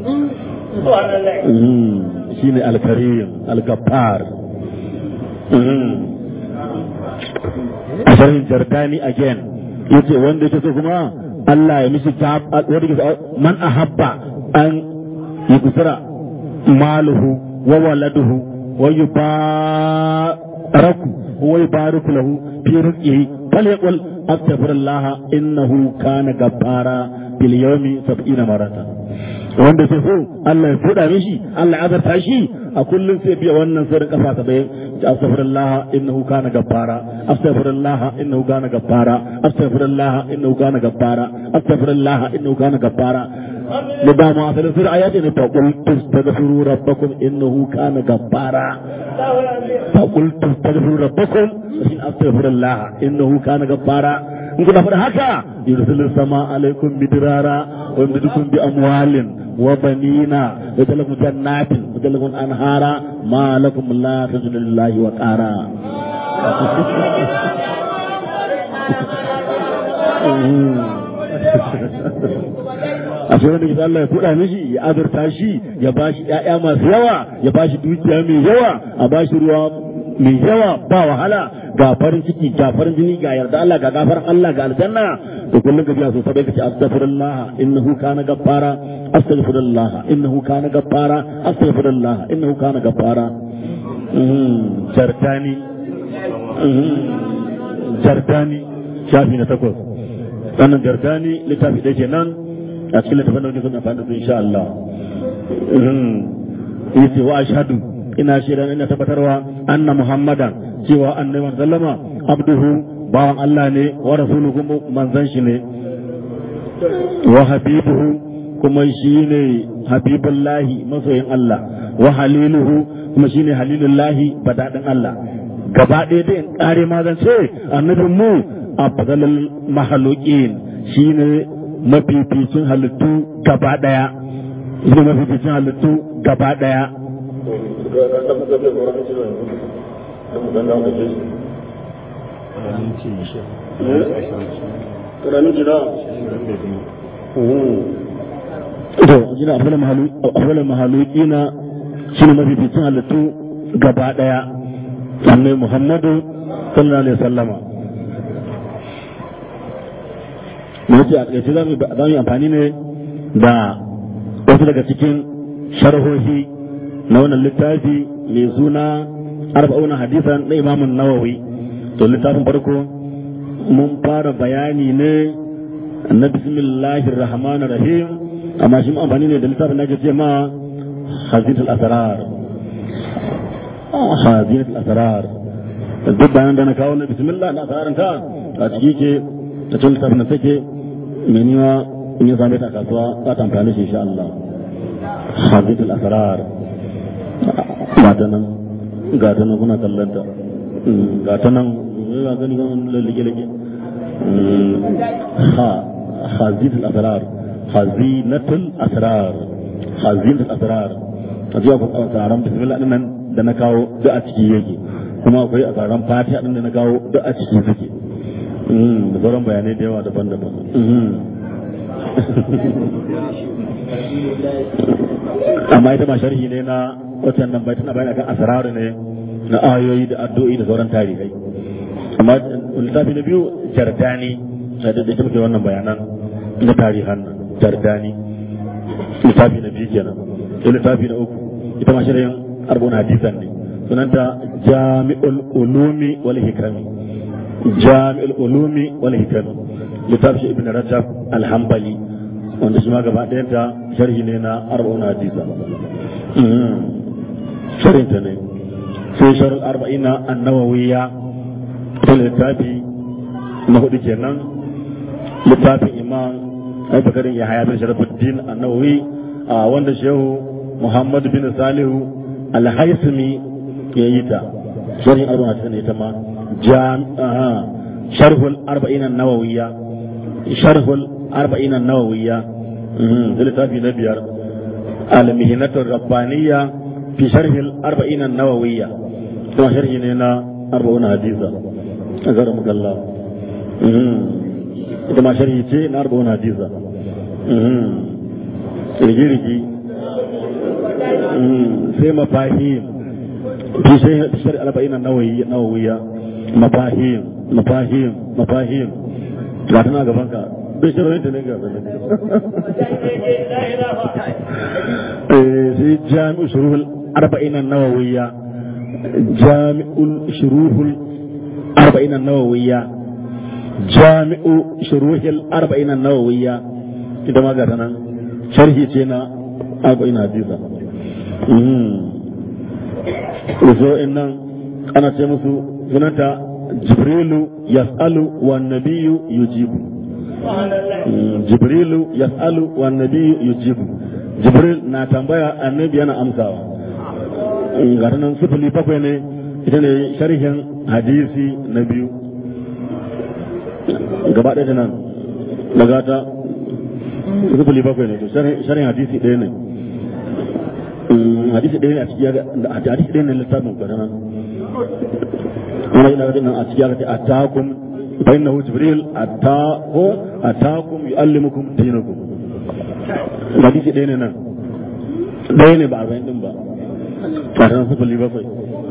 shine alkarim algafar a sharhin Jardani again yace wanda yake so kuma Allah ya mishi ta wanda ke man ahabba an yusra maluhu wa waladuhu wa yubaraku wa yubariku lahu fi rizqihi falyaqul astaghfirullah innahu kana ghaffara bil yawmi sab'ina maratan wanda sai so Allah ya fuda mishi Allah ya azarta shi a kullum sai biya wannan sirrin kafa saba'in astaghfirullah innahu kana gaffara astaghfirullah innahu kana gaffara astaghfirullah innahu kana gaffara astaghfirullah innahu kana gaffara da dama asalin sirri ayati ne ta qul tastaghfiru rabbakum innahu kana gaffara ta qul tastaghfiru rabbakum in astaghfirullah innahu kana gaffara in kuna faɗa haka yursilu sama alaikum bidirara wa yumdidukum bi amwalin wa banina wa talakum jannatin wa talakum anhara ma lakum la tajiduna lillahi wa qara a sai wanda Allah ya kuɗa mishi ya azurta shi ya bashi ƴaƴa masu yawa ya bashi dukiya mai yawa a bashi ruwa mai yawa ba wahala ga farin ciki ga farin jini ga yarda Allah ga gafaran Allah ga aljanna to kullum ka biya so sabai kace astaghfirullah innahu kana gaffara astaghfirullah innahu kana gaffara astaghfirullah innahu kana gaffara jartani jartani shafi na takwas wannan jartani littafi da ke nan a cikin littafin da wani sun amfani da su insha Allah yace wa ashhadu ina shaidan ina tabbatarwa anna muhammadan cewa annabi sallama abduhu bawan Allah ne wa rasuluhu manzon shi ne wa habibuhu kuma shine habibullahi masoyin Allah wa haliluhu kuma shine halilullahi badadin Allah gaba ɗaya da in kare ma zan ce annabin mu afdalul mahaluqin shine mafificin halittu gaba ɗaya shine mafificin halittu gaba ɗaya to jina afdalul mahalukina shine mafificin halittu gaba daya annabi Muhammadu sallallahu alaihi wasallama mace a ƙarshe za mu yi amfani ne da wasu daga cikin sharhohi na wannan littafi mai suna arba'una hadisan na imamun nawawi to littafin farko mun fara bayani ne na bismillahir rahmanir rahim amma shi amfani ne da littafin da ke ce ma hazinatul asrar hazinatul asrar duk bayan da na kawo na bismillah na asrarin ta a ciki ke ta cikin littafin da take mai niwa in ya same ta kasuwa za ta amfani shi insha Allah hazinatul asrar gata nan gata nan kuna kallanta gata nan ga gani ga lallage-lage ha hazinatul asrar hazinatul asrar hazinatul asrar a jiya ku tsaron bismillah din nan da na kawo duk a ciki yake kuma akwai a tsaron fatiha din da na kawo duk a ciki suke da sauran bayanai da yawa daban-daban amma ita ma sharhi ne na watan nan bai tana bayani akan asrar ne na ayoyi da addu'o'i da sauran tarihai amma littafi na biyu jardani da da muke wannan bayanan na tarihan nan jardani littafi na biyu kenan sai littafi na uku ita ma sharhin arba'un hadisan ne sunanta jami'ul ulumi wal hikami jami'ul ulumi wal hikami littafi ibn rajab al-hanbali wanda shi ma gaba ɗayan ta sharhi ne na arba'un hadisan sharhin ta ne sai sharh arba'ina an-nawawiyya ta littafi na hudu kenan littafin imam abubakarin ya haya bin sharafuddin an-nawawi wanda shehu muhammad bin salihu al-haismi ya yi ta sharhin arba'in hadisan ne ita ma sharhul arba'ina an-nawawiyya sharhul arba'ina an-nawawiyya da littafi na biyar al-mihnatur rabbaniyya fi sharhil arba'ina an-nawawiyya kuma sharhi ne na arba'un hadisa azara mukalla ita ma sharhi ce na arba'un hadisa rigi-rigi sai mafahim fi sharhi arba'ina an-nawawiyya mafahim mafahim mafahim ga tana gaban ka bai shirin da ne ga sai jami'u shuruhul arba'in an-nawawiyya jami'ul shuruhul arba'in an-nawawiyya jami'u shuruhul arba'in an-nawawiyya ita ma ga nan sharhi ce na arba'in hadisa so innan ana ce musu sunanta jibrilu yas'alu wan nabiyyu yujibu jibrilu yas'alu wan nabiyyu yujibu jibril na tambaya annabi yana amsawa ga nan sifili bakwai ne ita ne sharhin hadisi na biyu gaba ɗaya da nan daga ta sifili bakwai ne to sharhin hadisi ɗaya ne hadisi ɗaya ne a cikin hadisi ɗaya ne littafin ga nan wani ina ga nan a cikin ga ta atakum فإنه جبريل أتاكم أتاكم يعلمكم دينكم حديث ديننا دين بعد دين بعد كان سوف اللي بقى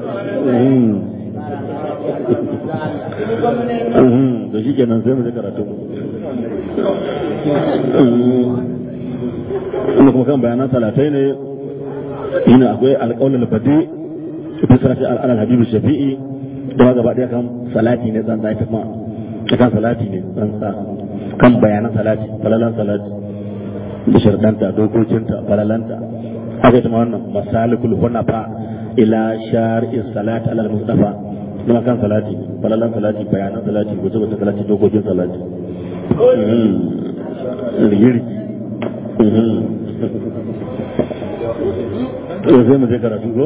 امم ده شيء كان زي ما ذكرته انكم كان بيانا ثلاثين هنا akwai alƙawlul albadi fi sarati al-habib shafi'i da gaba daya kan salati ne zan zai kuma kan salati ne tsantsa kan bayanan salati falalan salati da shardanta dokokinta falalanta haka ita ma wannan masalikul hunafa ila shar'i salati ala al-mustafa kuma kan salati falalan salati bayanan salati guje guje salati dokokin salati rigirgi to sai mu je karatu ko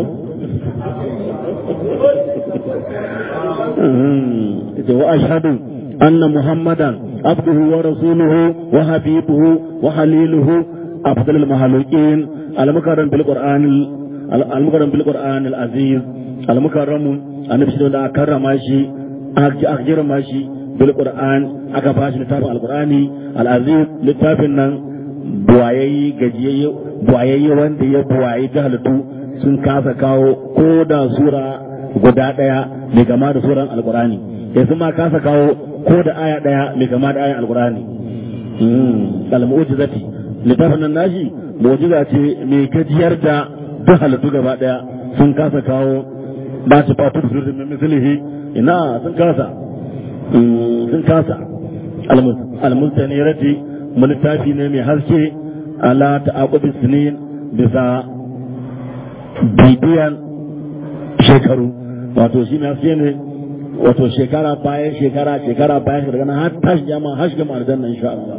وأشهد أن محمدا عبده ورسوله وحبيبه وخليله أفضل المخلوقين المكرم بالقرآن المكرم بالقرآن العزيز المكرم أن بشهد أكرم ماشي أكجر ماشي بالقرآن أكفاش لتابع القرآن العزيز لتابعنا بوايي gajiyayi buwayayi wanda ya buwayi jahalatu sun kasa kawo ko da sura guda daya mai gama da suran alkurani yanzu ma kasa kawo ko da aya daya mai gama da ayan alkurani al-mu'jizati littafin nan nashi mu'jiza ce mai gajiyar da duk halittu gaba daya sun kasa kawo ba su fatu da sirrin min mislihi ina sun kasa sun kasa al-mustanirati littafi ne mai haske ala ta'aqubi sinin bisa bibiyan shekaru wato shi ne haske ne wato shekara bayan shekara shekara bayan shekara na har tashi jama har shiga ma'arjan nan insha Allah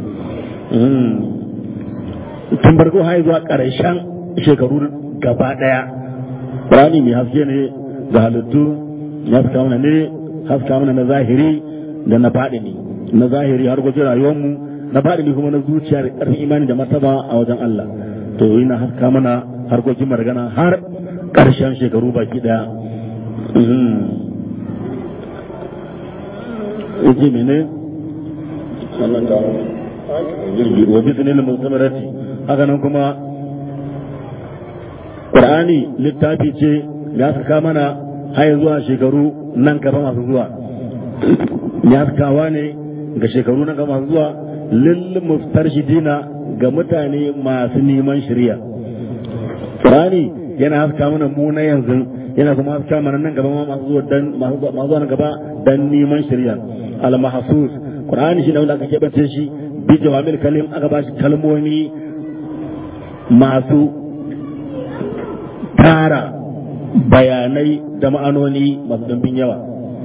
tun farko har zuwa ƙarshen shekaru gaba ɗaya rani mai haske ne ga halittu ya haska mana ne haska mana na zahiri da na faɗi ne na zahiri har gwajin rayuwarmu na faɗi ne kuma na zuciya da ƙarfin imani da martaba a wajen Allah to yana haska mana harkokin margana har ƙarshen shekaru baki ɗaya yace mene wa bisnil mustamirati haka nan kuma Qur'ani littafi ce ya saka mana har zuwa shekaru nan gaba masu zuwa ya sakawa ne ga shekaru nan gaba masu zuwa lil mustarshidina ga mutane masu neman shari'a Qur'ani yana haska mana mu na yanzu yana kuma haska mana nan gaba masu zuwa dan masu zuwa nan gaba dan neman shari'a al-mahsus Qur'ani shi ne wanda aka kebace shi bi jawamil kalim aka ba shi kalmomi masu tara bayanai da ma'anoni masu ɗumbin yawa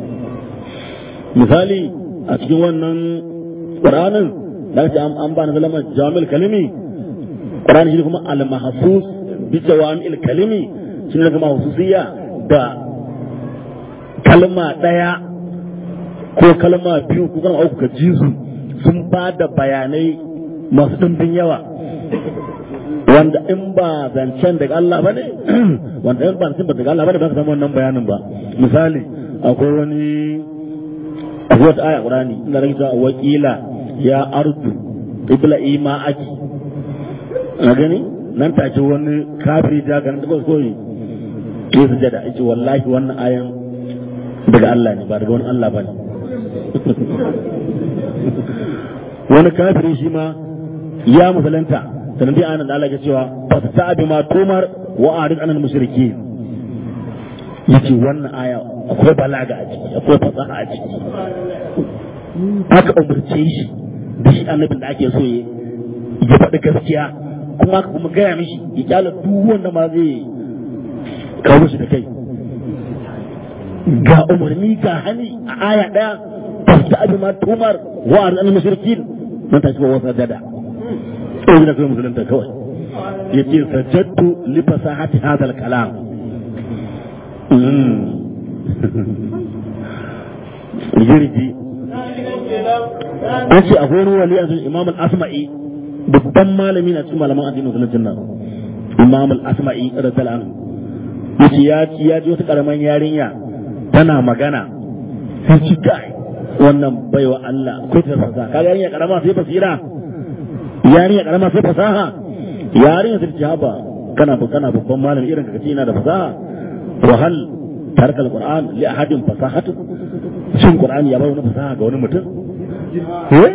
misali a cikin wannan Qur'anin da ake an ba na zalama jawamil kalimi Qur'ani shi kuma al-mahsus bi jawamil kalimi shi ne kuma hususiyya da kalma ɗaya ko kalma biyu ko kalma uku ka ji su sun ba da bayanai masu ɗumbin yawa wanda in ba zancen daga Allah ba ne wanda in ba zancen ba daga Allah ba ne ba ka samu wannan bayanin ba misali akwai wani akwai wata aya Qur'ani ina rage ta wakila ya ardu ibla ima aki na gani nan take wani kafiri ta ganin da koyi ke sujada yace wallahi wannan ayan daga Allah ne ba daga wani Allah ba ne wani kafiri shi ma ya musulunta sanan dai anan da Allah ya cewa fasta'bi ma tumar wa arid anil mushrikeen yace wannan aya akwai balaga a ciki akwai fasaha a ciki aka umurce shi da shi annabin da ake so ya faɗi gaskiya kuma aka kuma gaya mishi ya kyala duk wanda ma zai kawo shi da kai ga umarni ga hani a aya ɗaya fasta'bi ma tumar wa arid anil mushrikeen man tashi wa wasa dada sai da kai musulunta kawai yace sajjatu li fasahati hadha al-kalam jirgi an ce akwai wani wali a cikin imam al-asma'i babban malami na cikin malaman addinin musuluncin nan imam al-asma'i radiyallahu anhu yace ya ci ya ji wata karaman yarinya tana magana sai ci kai wannan baiwa Allah ko ta fasaha kaga yarinya karama sai basira yarinya karama sai fasaha yarinya sai ci haba kana kana babban malami irin ka kace ina da fasaha وهل ترك القرآن لأحد فصاحته شن القرآن يا بابا فصاحة قولنا متن إيه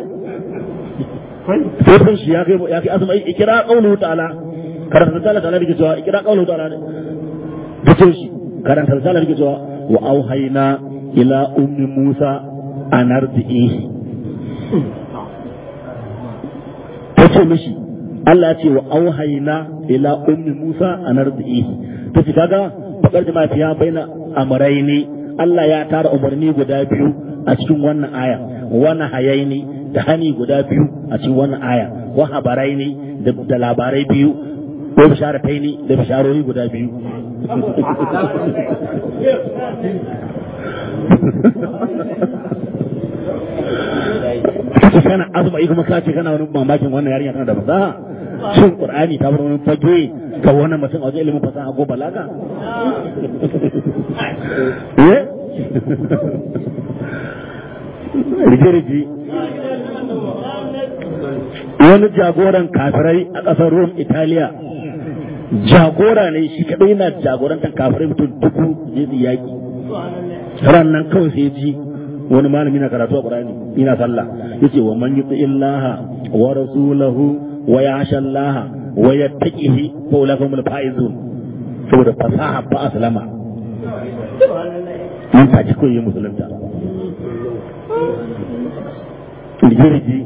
فين شيء يا أخي يا أخي أسمع إقراء قوله تعالى كرم رسالة تعالى بيجوا إقراء قوله تعالى بتوش كرم رسالة بيجوا وأوحينا إلى أم موسى أن أرضعيه تشمشي الله يقول وأوحينا إلى أم موسى أن أرضعيه تشكاga fakar jama'a fiya baina amrayni Allah ya tara umarni guda biyu a cikin wannan aya wannan hayaini da hani guda biyu a cikin wannan aya wa habaraini da labarai biyu ko bisharataini da bisharori guda biyu kana azuma kuma kace kana wani mamakin wannan yarinya tana da fasaha shin qur'ani ta bar wani fage ga wannan mutum a wajen ilimin fasaha ko balaga eh rige-rige wani jagoran kafirai a ƙasar Rome Italiya jagora ne shi kadai na jagorantar kafirai mutum dubu zai yaki ran nan kawai sai ji wani malami na karatu a Qur'ani ina sallah yace wa man yuti illaha wa rasulahu wa yasha Allah wa yattaqihi fa ulaka humul faizun saboda fasaha ba aslama mun ta ci koyi musulunta jirgi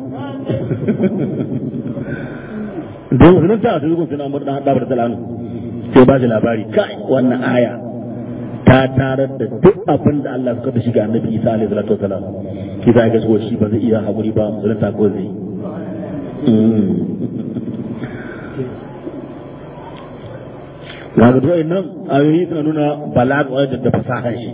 don musulunta a cikin sunan murna hada bar talanu sai ba shi labari kai wannan aya ta tarar da duk abin da Allah suka da shiga annabi Isa alaihi salatu wasalam kisa ga shi ba zai iya hakuri ba musulunta ko zai na ga duwayen nan ayoyi suna nuna balaga wajen da fasahar shi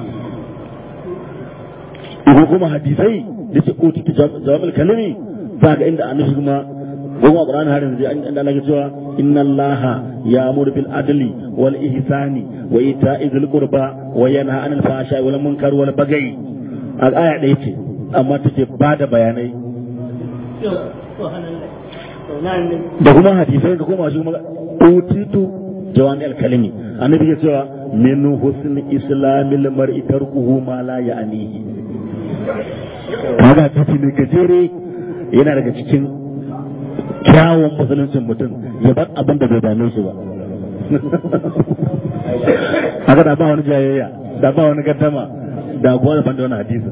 ko kuma hadisai da ce ko tutu jawabul kalimi za ga inda annabi kuma goma Qur'ani har yanzu inda Allah ya cewa inna Allaha ya'muru bil adli wal ihsani wa ita'i dhil qurba wa yanha 'anil fahsha'i wal munkari wal baghi al-aya ɗaya ce amma take ba da bayanai da kuma hadisai da kuma shi kuma utitu jawami al-kalimi annabi ya cewa min husn islamil mar'i tarkuhu ma la ya'nihi kaga tafi ne gajere yana daga cikin kyawun musuluncin mutum ya bar abin da bai dame shi ba haka da ba wani jayayya da ba wani gaddama da kuwa da banda wani hadisi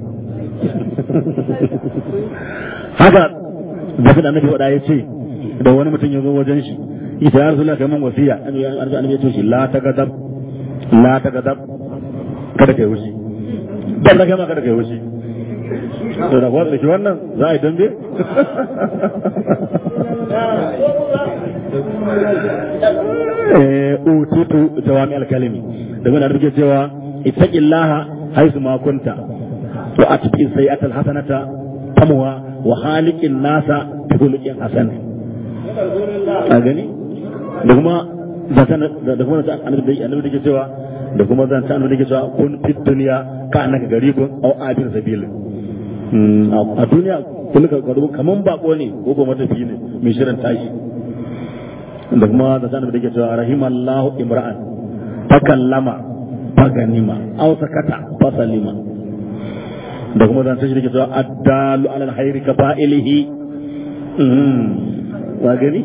haka da fi da annabi wada ya ce da wani mutum ya zo wajen shi ita ya rasu kai man wasiya annabi ya ce shi la ta gadab la ta gadab kada kai wuce dan da kai ma kada kai wuce to da kuwa da shi wannan za a yi dambe eh utitu jawami al-kalimi da wannan rike cewa ittaqillaha haythu ma kunta wa atbi sayyi'ata al-hasanata tamwa wa khaliqin nasa bi khuluqin hasan a gani da kuma da kuma annabi annabi dake cewa da kuma zan ta annabi dake cewa kun fit dunya ka annaka garibun aw abir sabil a duniya kun ka garo kaman bako ne ko ko matafi ne mai shirin tashi da kuma da sanin da yake cewa rahimallahu imra'an takallama faganima aw sakata fasalima da kuma zan tashi da yake cewa addalu ala alkhairi ka fa'ilihi ba gani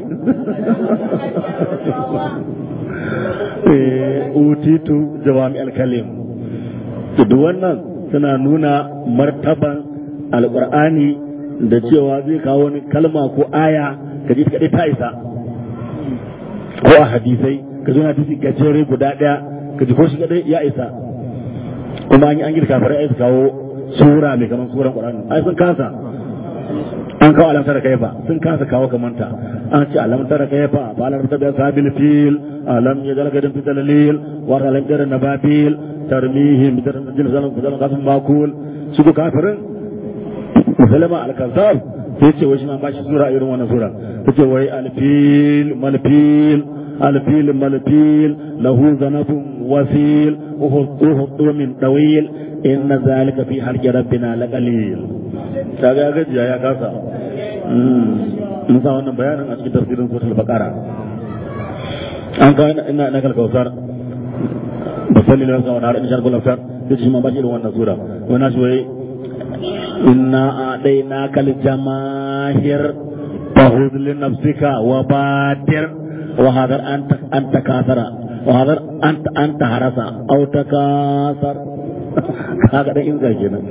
utitu jawami alkalim duk wannan suna nuna martaban alqur'ani da cewa zai kawo wani kalma ko aya ka ji kadai ta isa ko a hadisai ka zo hadisi gajere guda daya ka ji ko shi kadai ya isa kuma an yi an gida kafirai ai su kawo sura mai kaman suran qur'ani ai sun kasa an kawo alam tara kaifa sun kasa kawo kamanta an ce alam tara kaifa ba alam tara sabil fil alam yajal gadan fi dalil wa alam tara nabatil tarmihim bi tarmihim zalam zalam kasum makul su ko kafirin musulma al-kazzab sai ce wai shi ma ba shi sura irin wannan sura tace wai al-fil malfil al-fil malfil lahu zanabun wasil uhu min tawil inna zalika fi harji rabbina laqalil kaga ya gajiya ya kasa mun sa wannan bayanin a cikin tafsirin suratul baqara an ga ina na kalkausar basalli na sa wannan in sharqul afsar duk shi ma ba shi irin wannan sura wannan shi wai inna adainaka al-jamahir fahud li nafsika wa badir wa hadar anta anta kasara wa hadar anta anta harasa aw takasar kaga da in zage nan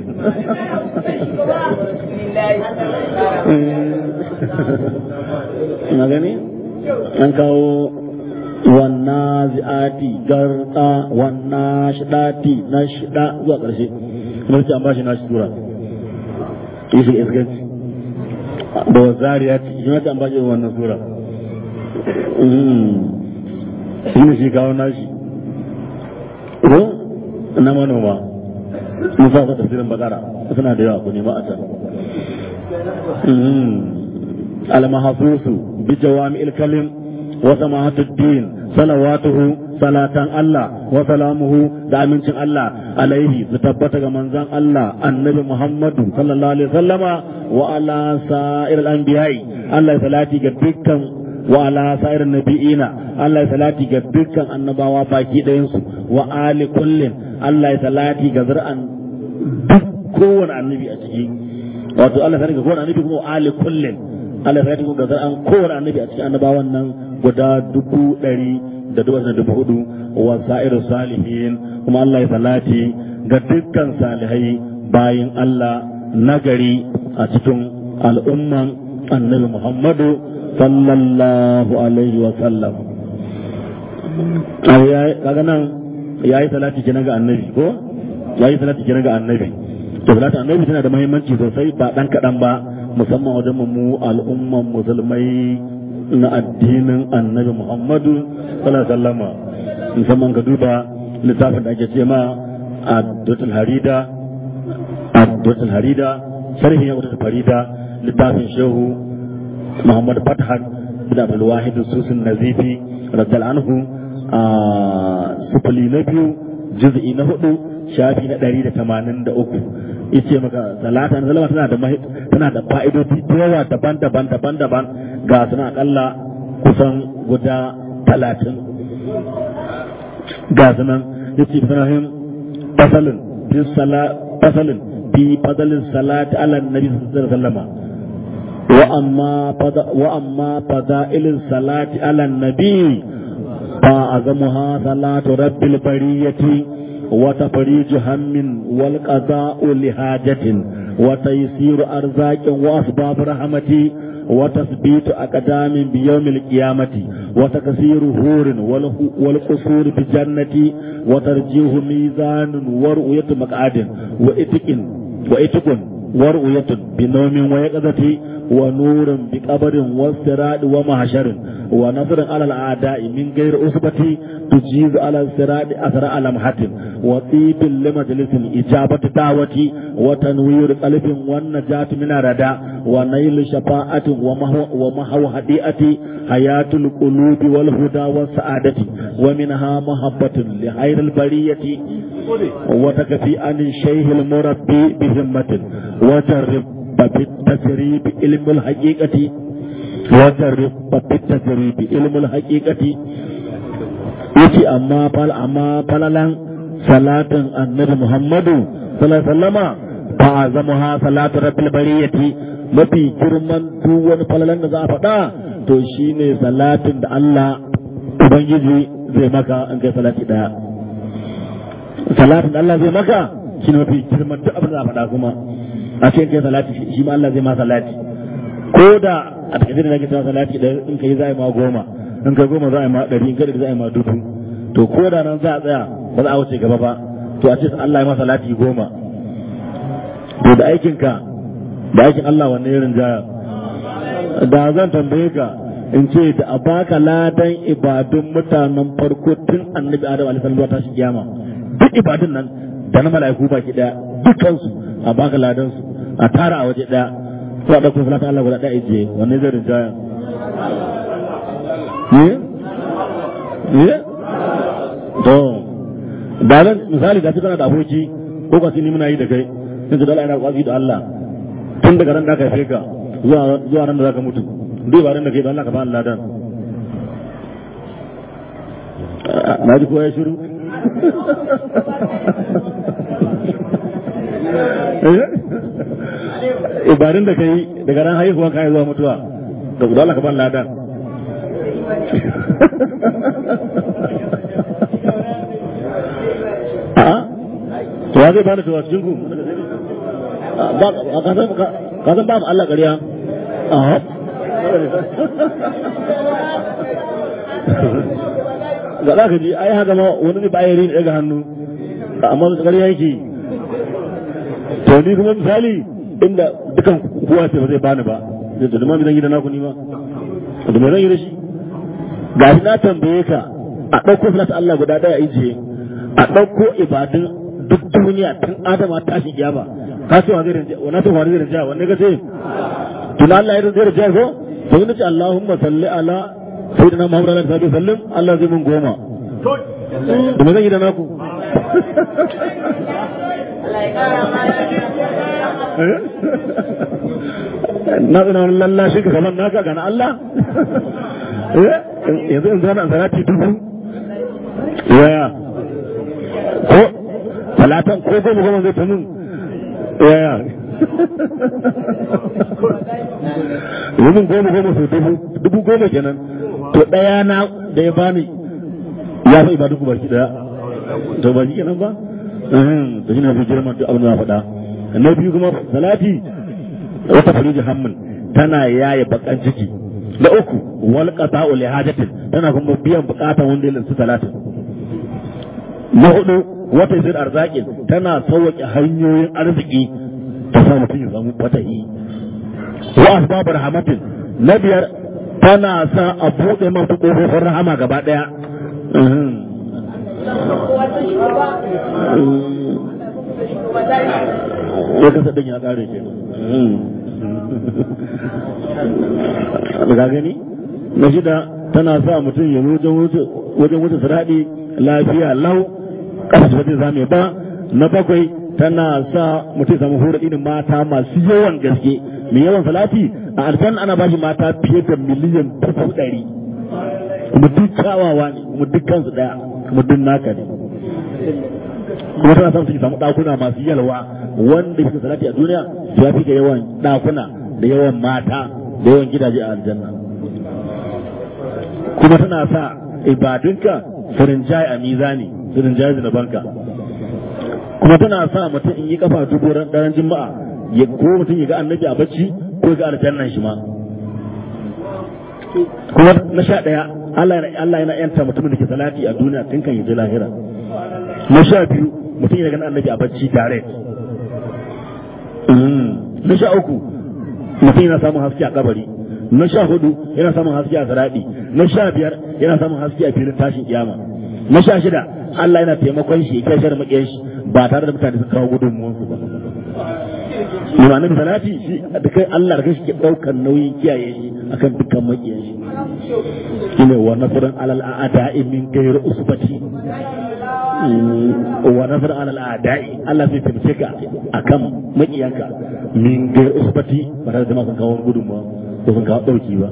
na gani an kawo wannazi'ati garqa wannashidati nashida zuwa karshe mun ce an bashi nashi sura yake isganci da wazariyati yana ta an bashi wannan sura shi shi kawo nashi ko na manoma mun sa tafsirin bakara suna da yawa ku nema a can al-mahfusu bi jawami'il kalim wa samahatud din salawatuhu salatan Allah wa salamuhu da amincin Allah alaihi su tabbata ga manzon Allah annabi Muhammadu sallallahu alaihi wasallama wa ala sa'iril anbiya'i Allah ya salati ga dukkan wa ala sa'irin nabiyina Allah ya salati ga dukkan annabawa baki ɗayan su wa ali kullin Allah ya salati ga zur'an duk kowane annabi a ciki wato Allah ya salati ga kowane annabi kuma wa ali kullin Allah ya salati ga zur'an kowane annabi a cikin annabawan nan guda dubu ɗari da dubu da dubu hudu wa sa'irin salihin kuma Allah ya salati ga dukkan salihai bayin Allah nagari a cikin al'umman annabi Muhammadu sallallahu alaihi wa sallam. Kaga nan ya yi salati kenan ga annabi ko? Ya yi salati kenan ga annabi. To salati annabi tana da muhimmanci sosai ba dan kaɗan ba musamman wajen mu al'umman musulmai na addinin annabi Muhammadu sallallahu alaihi wa sallama. Musamman ka duba littafin da ake ce ma Addu'atul Harida Addu'atul Harida sharhin Addu'atul Farida littafin Shehu Muhammad Fathat bin Abdul Wahid Susun Nazifi radiyallahu anhu a sufuli na biyu juz'i na hudu shafi na ɗari da tamanin da uku yace maka salata na salama tana da tana da fa'idodi da yawa daban-daban daban-daban ga suna akalla kusan guda talatin ga sunan yace fahim fasalin fi sala fasalin fi fadalin salati ala nabi sallallahu alaihi wasallam وأما فض... وأما فضائل الصلاة على النبي فأعظمها صلاة رب البرية وتفريج هم والقضاء لحاجة وتيسير أرزاق وأسباب رحمة وتثبيت أقدام بيوم القيامة وتكسير هور والقصور بجنة وترجيه ميزان ورؤية مقعد وإتق وإتق ورؤية بنوم ويقظة ونور بقبر والسراد ومحشر ونصر على الأعداء من غير أصبة تجيز على السراد أثر لمحة وطيب لمجلس إجابة دعوة وتنوير قلب والنجاة من الردى ونيل شفاعة ومحو هديئة حياة القلوب والهدى والسعادة ومنها محبة لخير البرية وتكفي عن الشيخ المربي بهمة وجرب بالتجريب علم الحقيقة وجرب بالتجريب علم الحقيقة يجي أما فال أما فلان صلاة النبي محمد صلى الله عليه وسلم فأعظمها صلاة رب البرية mafi girman duk wani falalan da za a faɗa to shine salatin da Allah ubangiji zai maka an kai salati daya salatin da Allah zai maka shine mafi girman duk abin da za a faɗa kuma a ce kai salati shi ma Allah zai ma salati ko da a takaice da nake cewa salati da in kai za a yi ma goma in kai goma za a yi ma ɗari in kai za a yi ma dubu to ko da nan za a tsaya ba za a wuce gaba ba to a ce Allah ya ma salati goma to da aikinka da aikin Allah wanne irin jaya da zan tambaye ka in ce da a baka ladan ibadun mutanen farko tun annabi Adam alaihi salam ta shi kiyama duk ibadun nan da na mala'iku baki daya dukkansu a baka ladan su a tara a waje daya ko a dauko salatu Allah guda daya je wanne zai rinjaya eh eh to da nan misali da kana da aboki ko ka ni muna yi da kai sai da Allah yana kwazi da Allah tun daga ran da ka haife ka zuwa zuwa ran da zaka mutu duk ba ran da kai da Allah ka ba Allah dan na ji ko ya shiru ibarin da kai daga ran haihuwa kai zuwa mutuwa da Allah ka ba Allah dan a to ya zai bani to cikin ku ba ka san ka san ba Allah ƙarya a ga za ka ji ai haka ma wani ne bayari ne daga hannu amma ƙarya yake to ni kuma misali inda dukan kowa ce ba zai bani ba zai to dama zan yi da naku ni ma da me zan yi da shi ga shi na tambaye ka a ɗauko salatu Allah guda ɗaya ijiye a ɗauko ibadun duk duniya tun adama tashi kiyama ka ce wa zai rinja wannan to wani zai rinja wanne ka ce tun Allah ya zai rinja ko to ni ce Allahumma salli ala sayyidina Muhammad sallallahu alaihi wasallam Allah zai mun goma da me zan yi da naku na tsina wani lallashi ka kamar naka gana Allah yanzu in zana salati dubu waya ko talatan ko goma goma zai ta nun waya domin goma goma sau dubu dubu goma kenan to ɗaya na da ya bani ya fi ibadu ba shi daya to ba shi kenan ba da shi ne fi girman duk abin da na faɗa na biyu kuma salati wata fariji hammin tana yaya bakan ciki na uku wal qata'u li hajatin tana kuma biyan bukatan wanda ya salatin na hudu wata zir arzaki tana sauƙi hanyoyin arziki ta sa mutum ya samu fatahi wa asbabu rahmatin na biyar tana sa a buɗe masa ƙofofin rahama gaba ɗaya ya kasa ɗin ya ƙare ke ga gani na shida tana sa mutum ya wajen wuce siraɗi lafiya lau ƙasa ba zai zame ba na bakwai tana sa mutum samu hura irin mata masu yawan gaske mai yawan salati a aljanna ana bashi mata fiye da miliyan dubu ɗari kuma duk kyawawa ne kuma duk kansu ɗaya kuma duk naka ne kuma tana sa mutum samu ɗakuna masu yalwa wanda suka salati a duniya su ya fi da yawan ɗakuna da yawan mata da yawan gidaje a aljanna kuma tana sa ibadunka furin jayi a mizani furin jayi na banka kuma tana sa mutum in yi kafa dubu daren juma'a ya ko mutum ya ga annabi a bacci ko ga aljannan shi ma kuma na sha ɗaya Allah yana yanta mutumin da ke salati a duniya tun kan yaje lahira na sha biyu mutum ya ga annabi a bacci tare na sha uku mutum yana samun haske a kabari na sha hudu yana samun haske a saradi na sha biyar yana samun haske a filin tashin kiyama na sha shida Allah yana taimakon shi ya kai makiyan shi ba tare da mutane sun kawo gudunmuwansu ba ne ma nabi salati shi da kai Allah da kai shi ke daukar nauyin kiyaye shi akan dukkan makiyan shi shine wa nasrun alal a'da'i min ghayri usbati wa nasrun alal a'da'i Allah zai taimake ka akan makiyanka min ghayri usbati ba tare da ma sun kawo gudunmuwa ko sun kawo dauki ba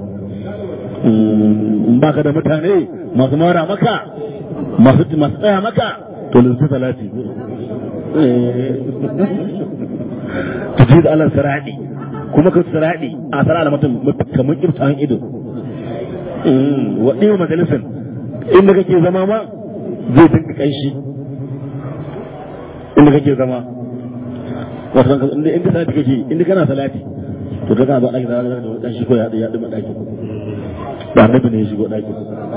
in baka da mutane masu mara maka masu masu tsaya maka to linsu salati tujid ala sirati kuma ka siradi a sara da mutum kamar kirtan ido wa ɗaya majalisin inda kake zama ma zai dinka kanshi inda kake zama wato inda inda salati kake inda kana salati to kaga ba daki da dan shi ko ya ya dima daki da annabi ne ya shigo daki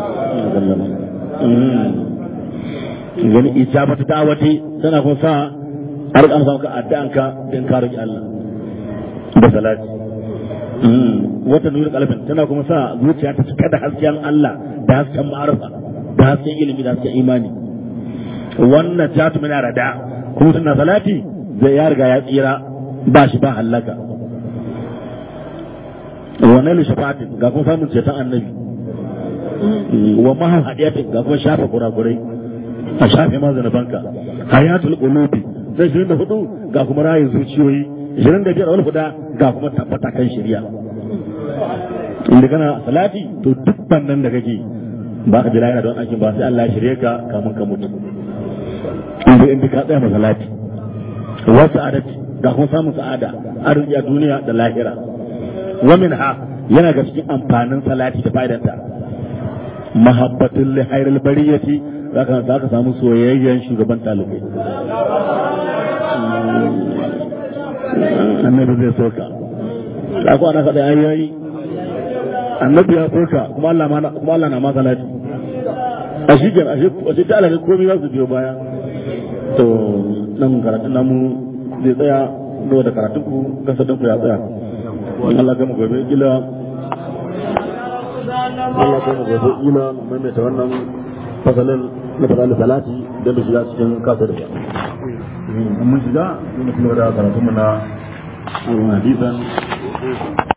gani ijabatu da'wati tana kun sa har an samu ka addu'anka din ka roki Allah da salati wata nuru kalbin tana kuma sa zuciya ta cika da hasken Allah da hasken ma'arifa da hasken ilimi da hasken imani wannan jatu mina rada kuma tana salati zai ya riga ya tsira ba shi ba halaka wannan lishafatin ga kuma samun ceton annabi wa mahal hadiyatin ga kuma shafa kurakurai a shafe ma zanabanka hayatul qulubi zai shirin da hudu ga kuma rayin zuciyoyi shirin da biyar wani huda ga kuma tabbata kan shari'a inda kana salati to duk bannan da kake ba ka jira yana don aikin ba sai Allah ya shirye ka kamun ka mutu inda inda ka tsaya salati wa sa'adati ga kuma samun sa'ada arziki a duniya da lahira wa minha yana ga cikin amfanin salati da fa'idanta mahabbatul li khairil bariyati zaka zaka samu soyayyen shugaban talibai annabi zai soka da ko ana kada ayoyi annabi ya soka kuma Allah ma kuma Allah na ma salati a shi ke a shi ta Allah komai za su biyo baya to nan karatun namu zai tsaya do da karatun ku kasadin ku ya tsaya Allah ga mu gobe kila Allah ga mu gobe kila mai ta wannan fasalin na fasalin salati da mu shiga cikin kasar da mun shiga mun shiga da karatun mu na hadisan